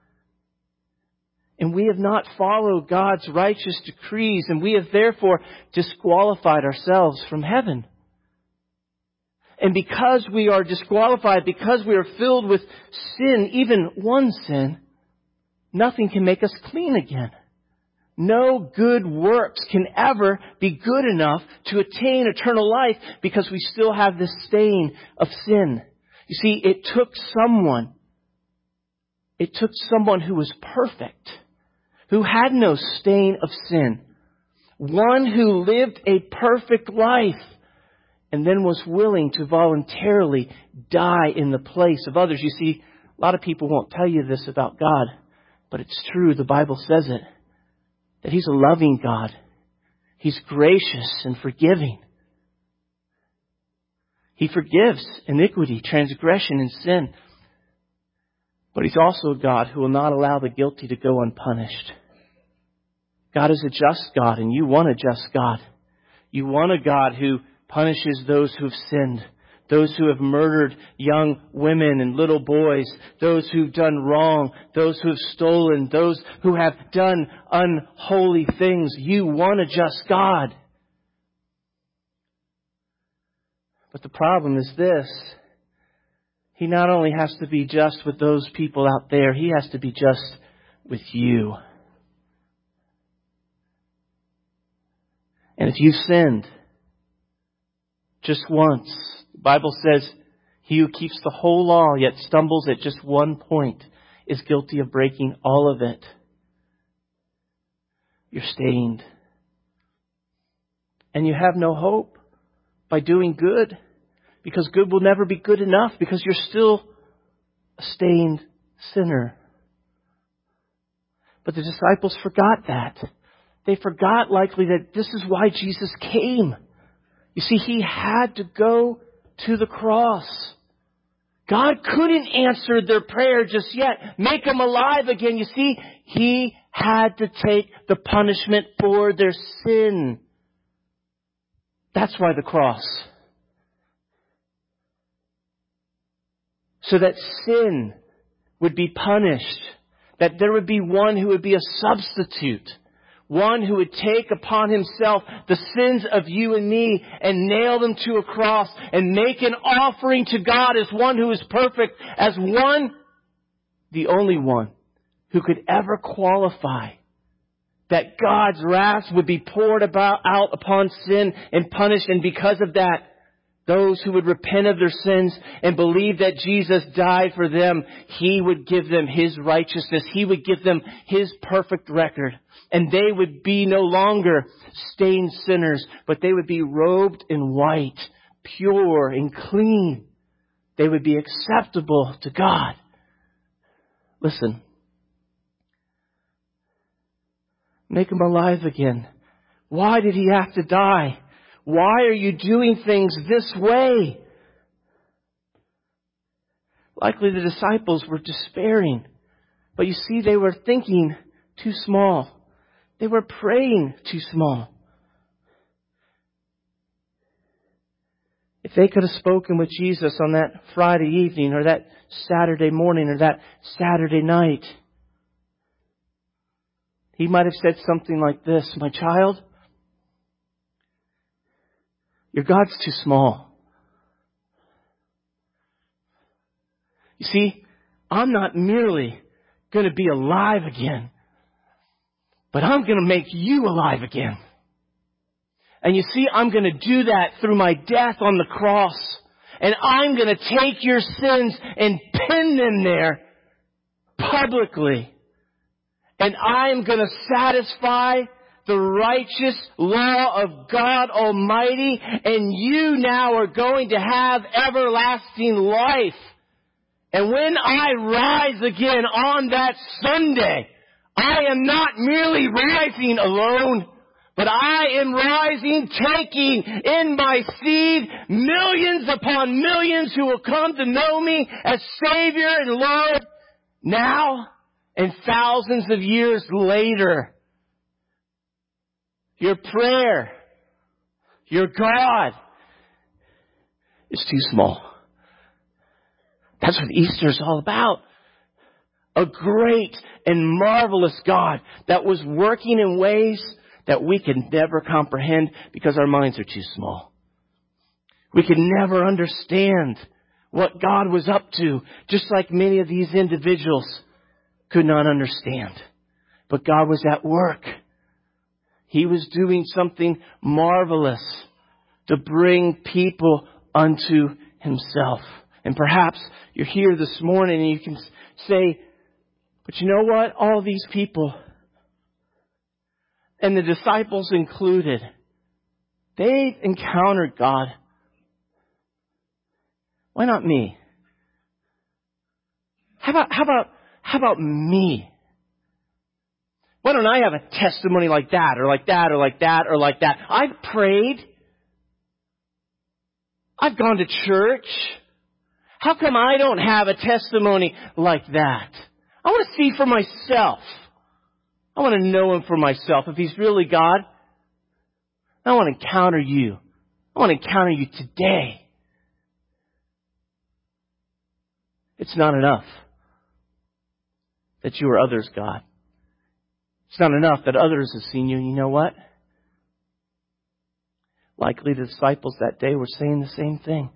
And we have not followed God's righteous decrees, and we have therefore disqualified ourselves from heaven. And because we are disqualified, because we are filled with sin, even one sin, nothing can make us clean again. No good works can ever be good enough to attain eternal life because we still have this stain of sin. You see, it took someone, it took someone who was perfect, who had no stain of sin, one who lived a perfect life, and then was willing to voluntarily die in the place of others. You see, a lot of people won't tell you this about God, but it's true. The Bible says it, that He's a loving God. He's gracious and forgiving. He forgives iniquity, transgression, and sin. But He's also a God who will not allow the guilty to go unpunished. God is a just God, and you want a just God. You want a God who punishes those who have sinned, those who have murdered young women and little boys, those who've done wrong, those who have stolen, those who have done unholy things. You want a just God. But the problem is this. He not only has to be just with those people out there, He has to be just with you. And if you've sinned just once, the Bible says, he who keeps the whole law yet stumbles at just one point is guilty of breaking all of it. You're stained. And you have no hope by doing good, because good will never be good enough, because you're still a stained sinner. But the disciples forgot that. They forgot likely that this is why Jesus came. You see, He had to go to the cross. God couldn't answer their prayer just yet, make them alive again. You see, He had to take the punishment for their sin. That's why the cross. So that sin would be punished, that there would be one who would be a substitute. One who would take upon Himself the sins of you and me and nail them to a cross and make an offering to God as one who is perfect, as one, the only one, who could ever qualify that God's wrath would be poured about out upon sin and punished. And because of that, those who would repent of their sins and believe that Jesus died for them, He would give them His righteousness. He would give them His perfect record. And they would be no longer stained sinners, but they would be robed in white, pure and clean. They would be acceptable to God. Listen. Make Him alive again. Why did He have to die? Why are you doing things this way? Likely the disciples were despairing. But you see, they were thinking too small. They were praying too small. If they could have spoken with Jesus on that Friday evening or that Saturday morning or that Saturday night, He might have said something like this: "My child, your God's too small. You see, I'm not merely going to be alive again, but I'm going to make you alive again. And you see, I'm going to do that through my death on the cross. And I'm going to take your sins and pin them there publicly. And I am going to satisfy the righteous law of God Almighty, and you now are going to have everlasting life. And when I rise again on that Sunday, I am not merely rising alone, but I am rising, taking in my seed millions upon millions who will come to know me as Savior and Lord now and thousands of years later. Your prayer, your God, is too small. That's what Easter is all about. A great and marvelous God that was working in ways that we can never comprehend because our minds are too small. We can never understand what God was up to, just like many of these individuals could not understand. But God was at work. He was doing something marvelous to bring people unto Himself. And perhaps you're here this morning and you can say, but you know what? All these people, and the disciples included, they've encountered God. Why not me? How about, how about, how about me? Why don't I have a testimony like that, or like that, or like that, or like that? I've prayed. I've gone to church. How come I don't have a testimony like that? I want to see for myself. I want to know Him for myself. If He's really God, I want to encounter you. I want to encounter you today. It's not enough that you are others' God. It's not enough that others have seen you. And you know what? Likely the disciples that day were saying the same thing.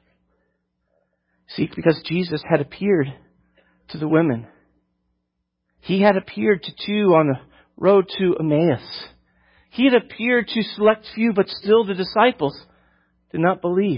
See, because Jesus had appeared to the women. He had appeared to two on the road to Emmaus. He had appeared to select few, but still the disciples did not believe.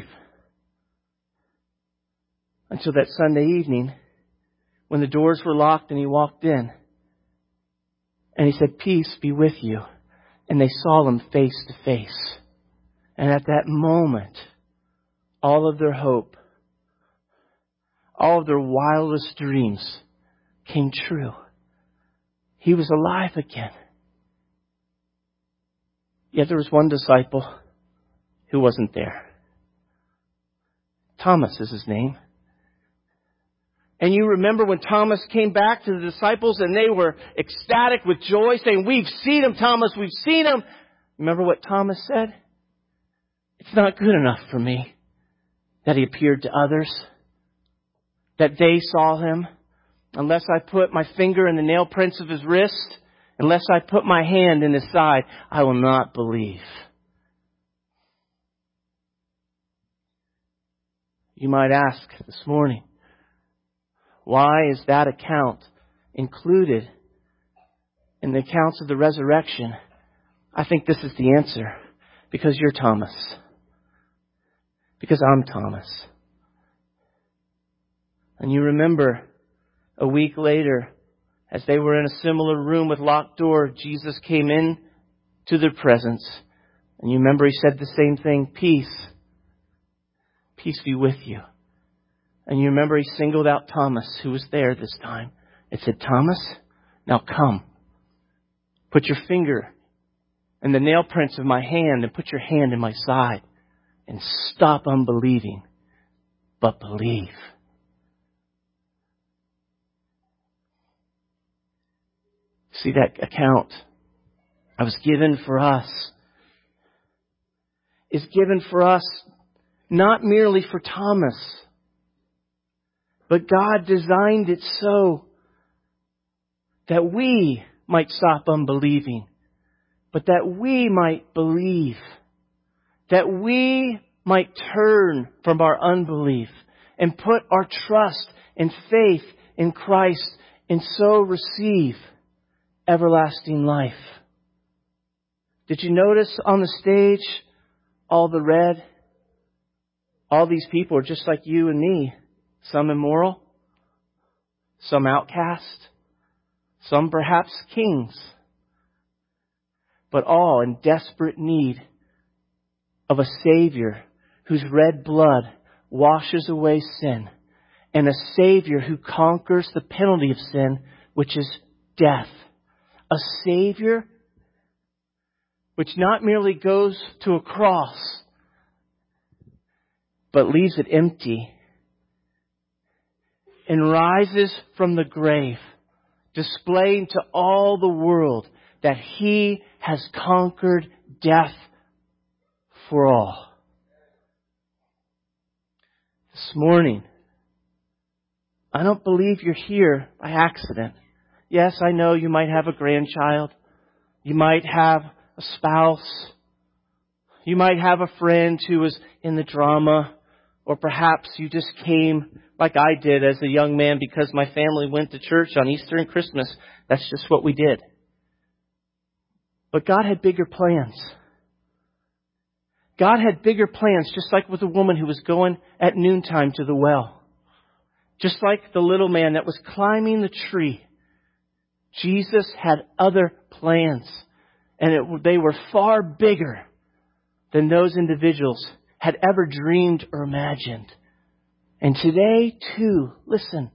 Until that Sunday evening, when the doors were locked and He walked in. And He said, "Peace be with you." And they saw Him face to face. And at that moment, all of their hope, all of their wildest dreams came true. He was alive again. Yet there was one disciple who wasn't there. Thomas is his name. And you remember when Thomas came back to the disciples and they were ecstatic with joy, saying, "We've seen Him, Thomas, we've seen Him." Remember what Thomas said? "It's not good enough for me that He appeared to others, that they saw Him. Unless I put my finger in the nail prints of His wrist, unless I put my hand in His side, I will not believe." You might ask this morning, why is that account included in the accounts of the resurrection? I think this is the answer. Because you're Thomas. Because I'm Thomas. And you remember a week later, as they were in a similar room with locked door, Jesus came in to their presence. And you remember He said the same thing, "Peace. Peace be with you." And you remember He singled out Thomas, who was there this time, and said, "Thomas, now come. Put your finger in the nail prints of my hand and put your hand in my side. And stop unbelieving, but believe." See, that account I was given for us is given for us not merely for Thomas, but God designed it so that we might stop unbelieving, but that we might believe, that we might turn from our unbelief and put our trust and faith in Christ and so receive everlasting life. Did you notice on the stage all the red? All these people are just like you and me. Some immoral, some outcast, some perhaps kings, but all in desperate need of a Savior whose red blood washes away sin, and a Savior who conquers the penalty of sin, which is death. A Savior which not merely goes to a cross, but leaves it empty and rises from the grave, displaying to all the world that He has conquered death for all. This morning, I don't believe you're here by accident. Yes, I know you might have a grandchild. You might have a spouse. You might have a friend who was in the drama. Or perhaps you just came like I did as a young man because my family went to church on Easter and Christmas. That's just what we did. But God had bigger plans. God had bigger plans, just like with the woman who was going at noontime to the well. Just like the little man that was climbing the tree. Jesus had other plans. And it, they were far bigger than those individuals had ever dreamed or imagined. And today, too, listen.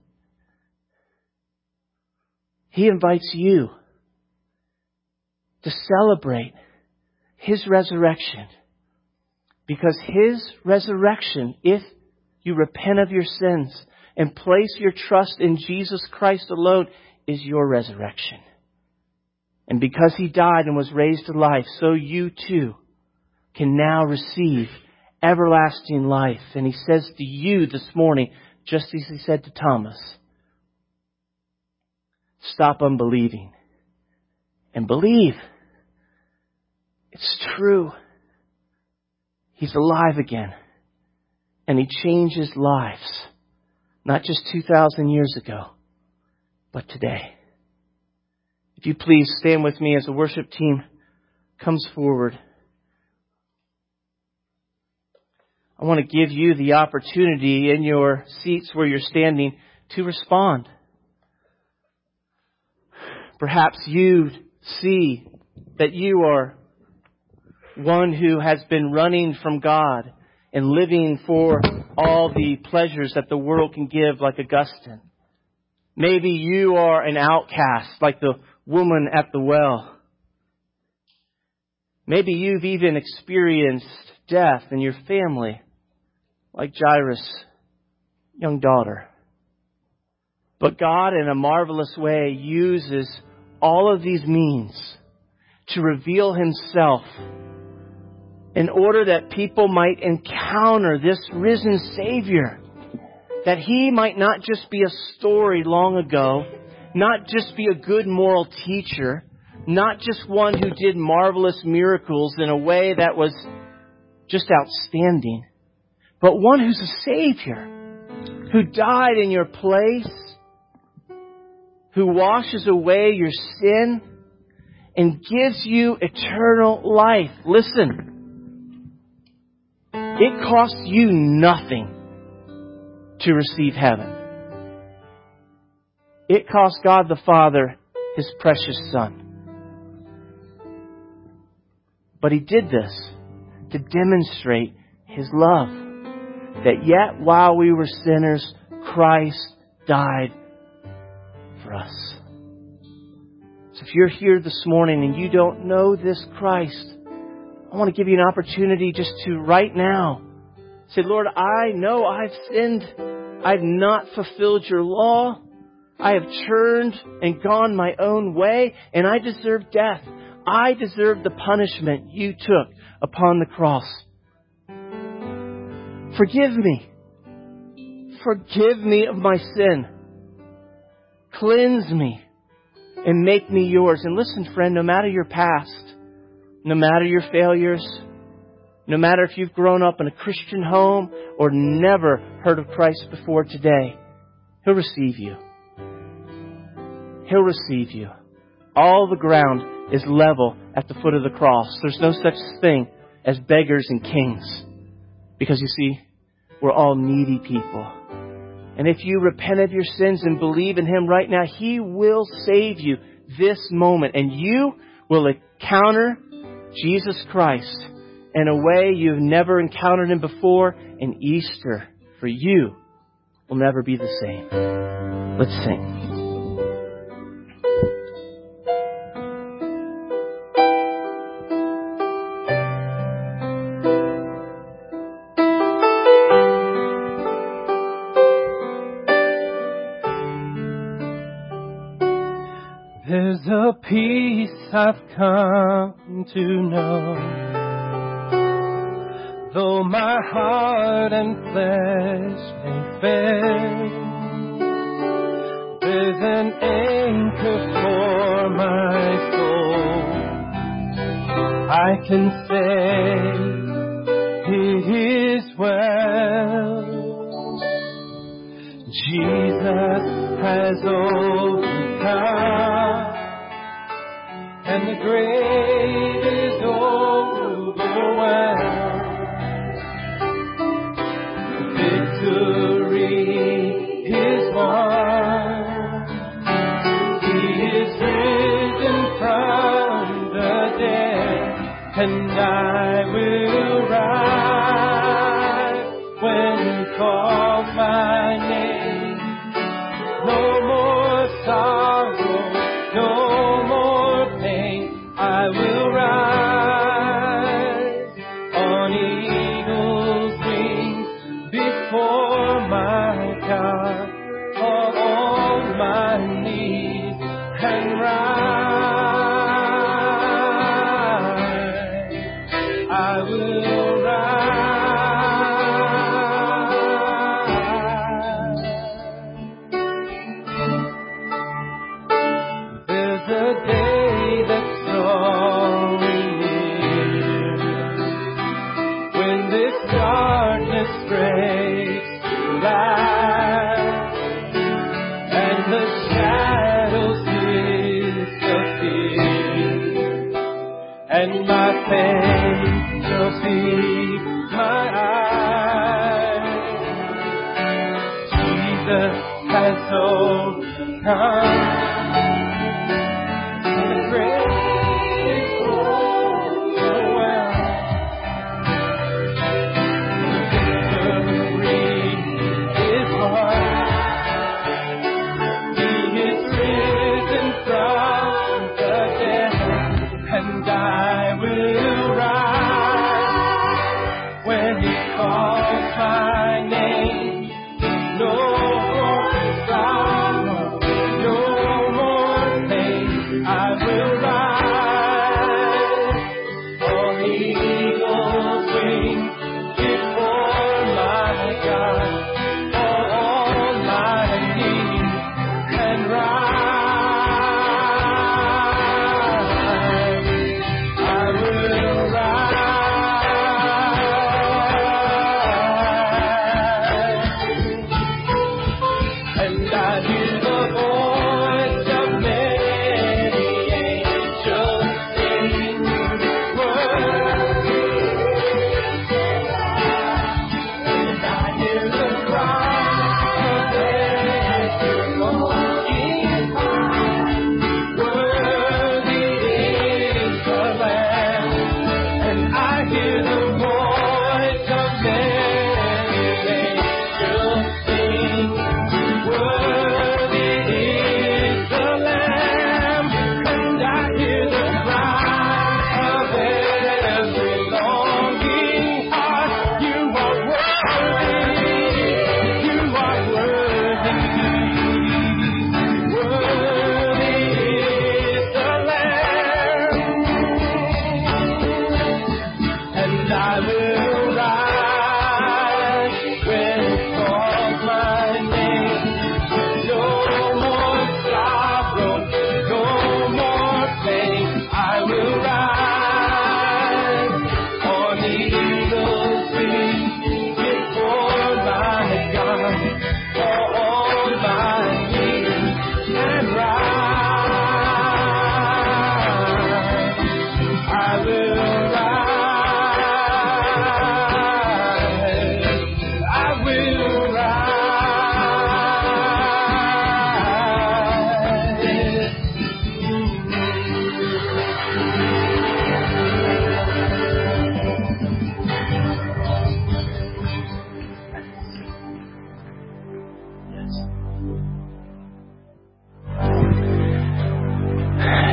He invites you to celebrate His resurrection. Because His resurrection, if you repent of your sins and place your trust in Jesus Christ alone, is your resurrection. And because He died and was raised to life, so you too can now receive everlasting life. And He says to you this morning, just as He said to Thomas, stop unbelieving and believe. It's true. He's alive again. And He changes lives. Not just two thousand years ago, but today. If you please stand with me as the worship team comes forward. I want to give you the opportunity in your seats where you're standing to respond. Perhaps you see that you are one who has been running from God and living for all the pleasures that the world can give, like Augustine. Maybe you are an outcast, like the woman at the well. Maybe you've even experienced death in your family, like Jairus' young daughter. But God, in a marvelous way, uses all of these means to reveal Himself in order that people might encounter this risen Savior. That He might not just be a story long ago, not just be a good moral teacher, not just one who did marvelous miracles in a way that was just outstanding, but one who's a Savior, who died in your place, who washes away your sin and gives you eternal life. Listen, it costs you nothing to receive heaven. It cost God the Father His precious Son. But He did this to demonstrate His love. That yet while we were sinners, Christ died for us. So if you're here this morning and you don't know this Christ, I want to give you an opportunity just to right now say, Lord, I know I've sinned. I've not fulfilled your law. I have turned and gone my own way, and I deserve death. I deserve the punishment you took upon the cross. Forgive me. Forgive me of my sin. Cleanse me and make me yours. And listen, friend, no matter your past, no matter your failures, no matter if you've grown up in a Christian home or never heard of Christ before today, He'll receive you. He'll receive you. All the ground is level at the foot of the cross. There's no such thing as beggars and kings. Because you see, we're all needy people. And if you repent of your sins and believe in Him right now, He will save you this moment. And you will encounter Jesus Christ in a way you've never encountered Him before. And Easter for you will never be the same. Let's sing. There's a peace I've come to know, though my heart and flesh may fail. There's an anchor for my soul. I can say it is well. Jesus has overcome, and the grave is overwhelmed. Victory is won. He is risen from the dead, and I will rise when He calls my name. No more sorrow, no more pain. I will rise on eagle's wings before my God, fall on my knees and rise. I will rise. There's a day that's drawing near when this darkness breaks to light and the shadows disappear, and my faith shall see my eyes. Jesus has overcome,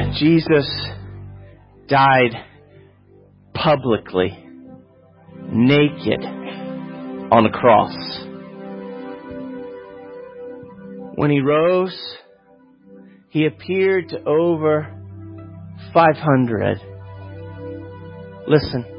Jesus died publicly, naked, on the cross. When he rose, he appeared to over five hundred. Listen,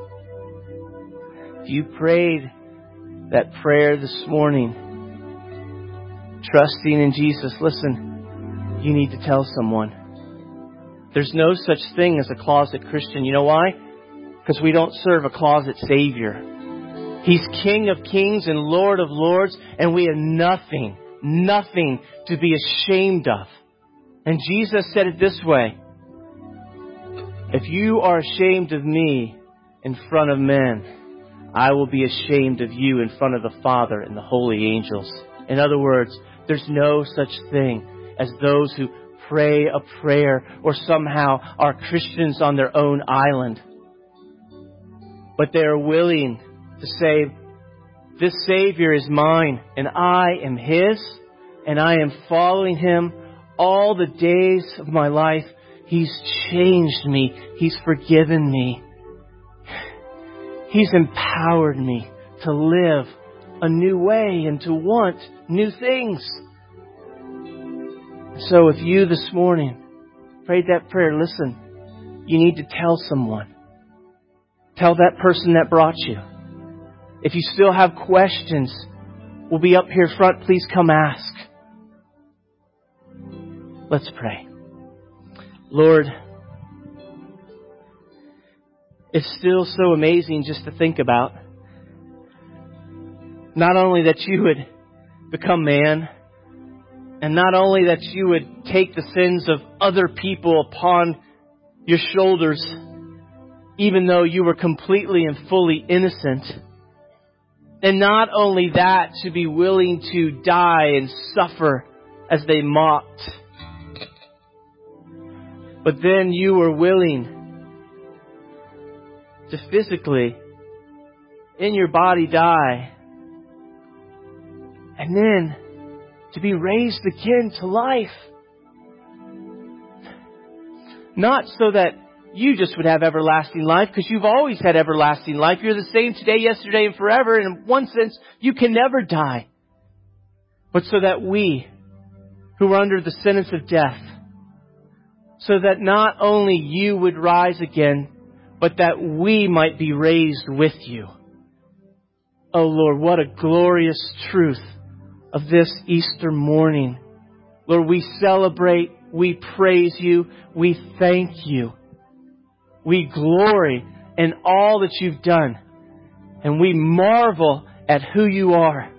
if you prayed that prayer this morning, trusting in Jesus, listen, you need to tell someone. There's no such thing as a closet Christian. You know why? Because we don't serve a closet Savior. He's King of Kings and Lord of Lords, and we have nothing, nothing to be ashamed of. And Jesus said it this way: if you are ashamed of me in front of men, I will be ashamed of you in front of the Father and the holy angels. In other words, there's no such thing as those who pray a prayer or somehow are Christians on their own island. But they are willing to say, this Savior is mine and I am His, and I am following Him all the days of my life. He's changed me. He's forgiven me. He's empowered me to live a new way and to want new things. So if you this morning prayed that prayer, listen, you need to tell someone. Tell that person that brought you. If you still have questions, we'll be up here front. Please come ask. Let's pray. Lord, it's still so amazing just to think about. Not only that you would become man, and not only that you would take the sins of other people upon your shoulders, even though you were completely and fully innocent. And not only that, to be willing to die and suffer as they mocked. But then you were willing to physically, in your body, die. And then to be raised again to life. Not so that you just would have everlasting life, because you've always had everlasting life. You're the same today, yesterday, and forever. And in one sense, you can never die. But so that we, who are under the sentence of death, so that not only you would rise again, but that we might be raised with you. Oh Lord, what a glorious truth of this Easter morning. Lord, we celebrate, we praise you, we thank you. We glory in all that you've done. And we marvel at who you are.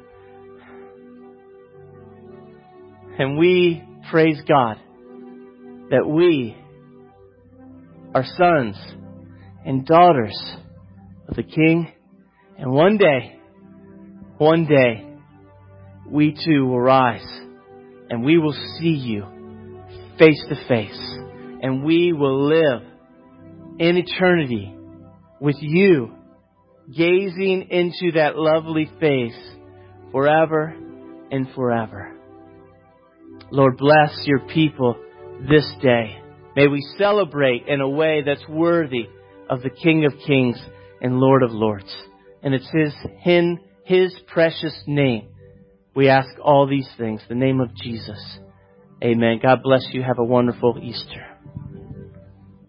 And we praise God that we are sons and daughters of the King. And one day, one day, we too will rise and we will see you face to face. And we will live in eternity with you, gazing into that lovely face forever and forever. Lord, bless your people this day. May we celebrate in a way that's worthy of the King of Kings and Lord of Lords. And it's His, in His precious name we ask all these things, the name of Jesus. Amen. God bless you. Have a wonderful Easter.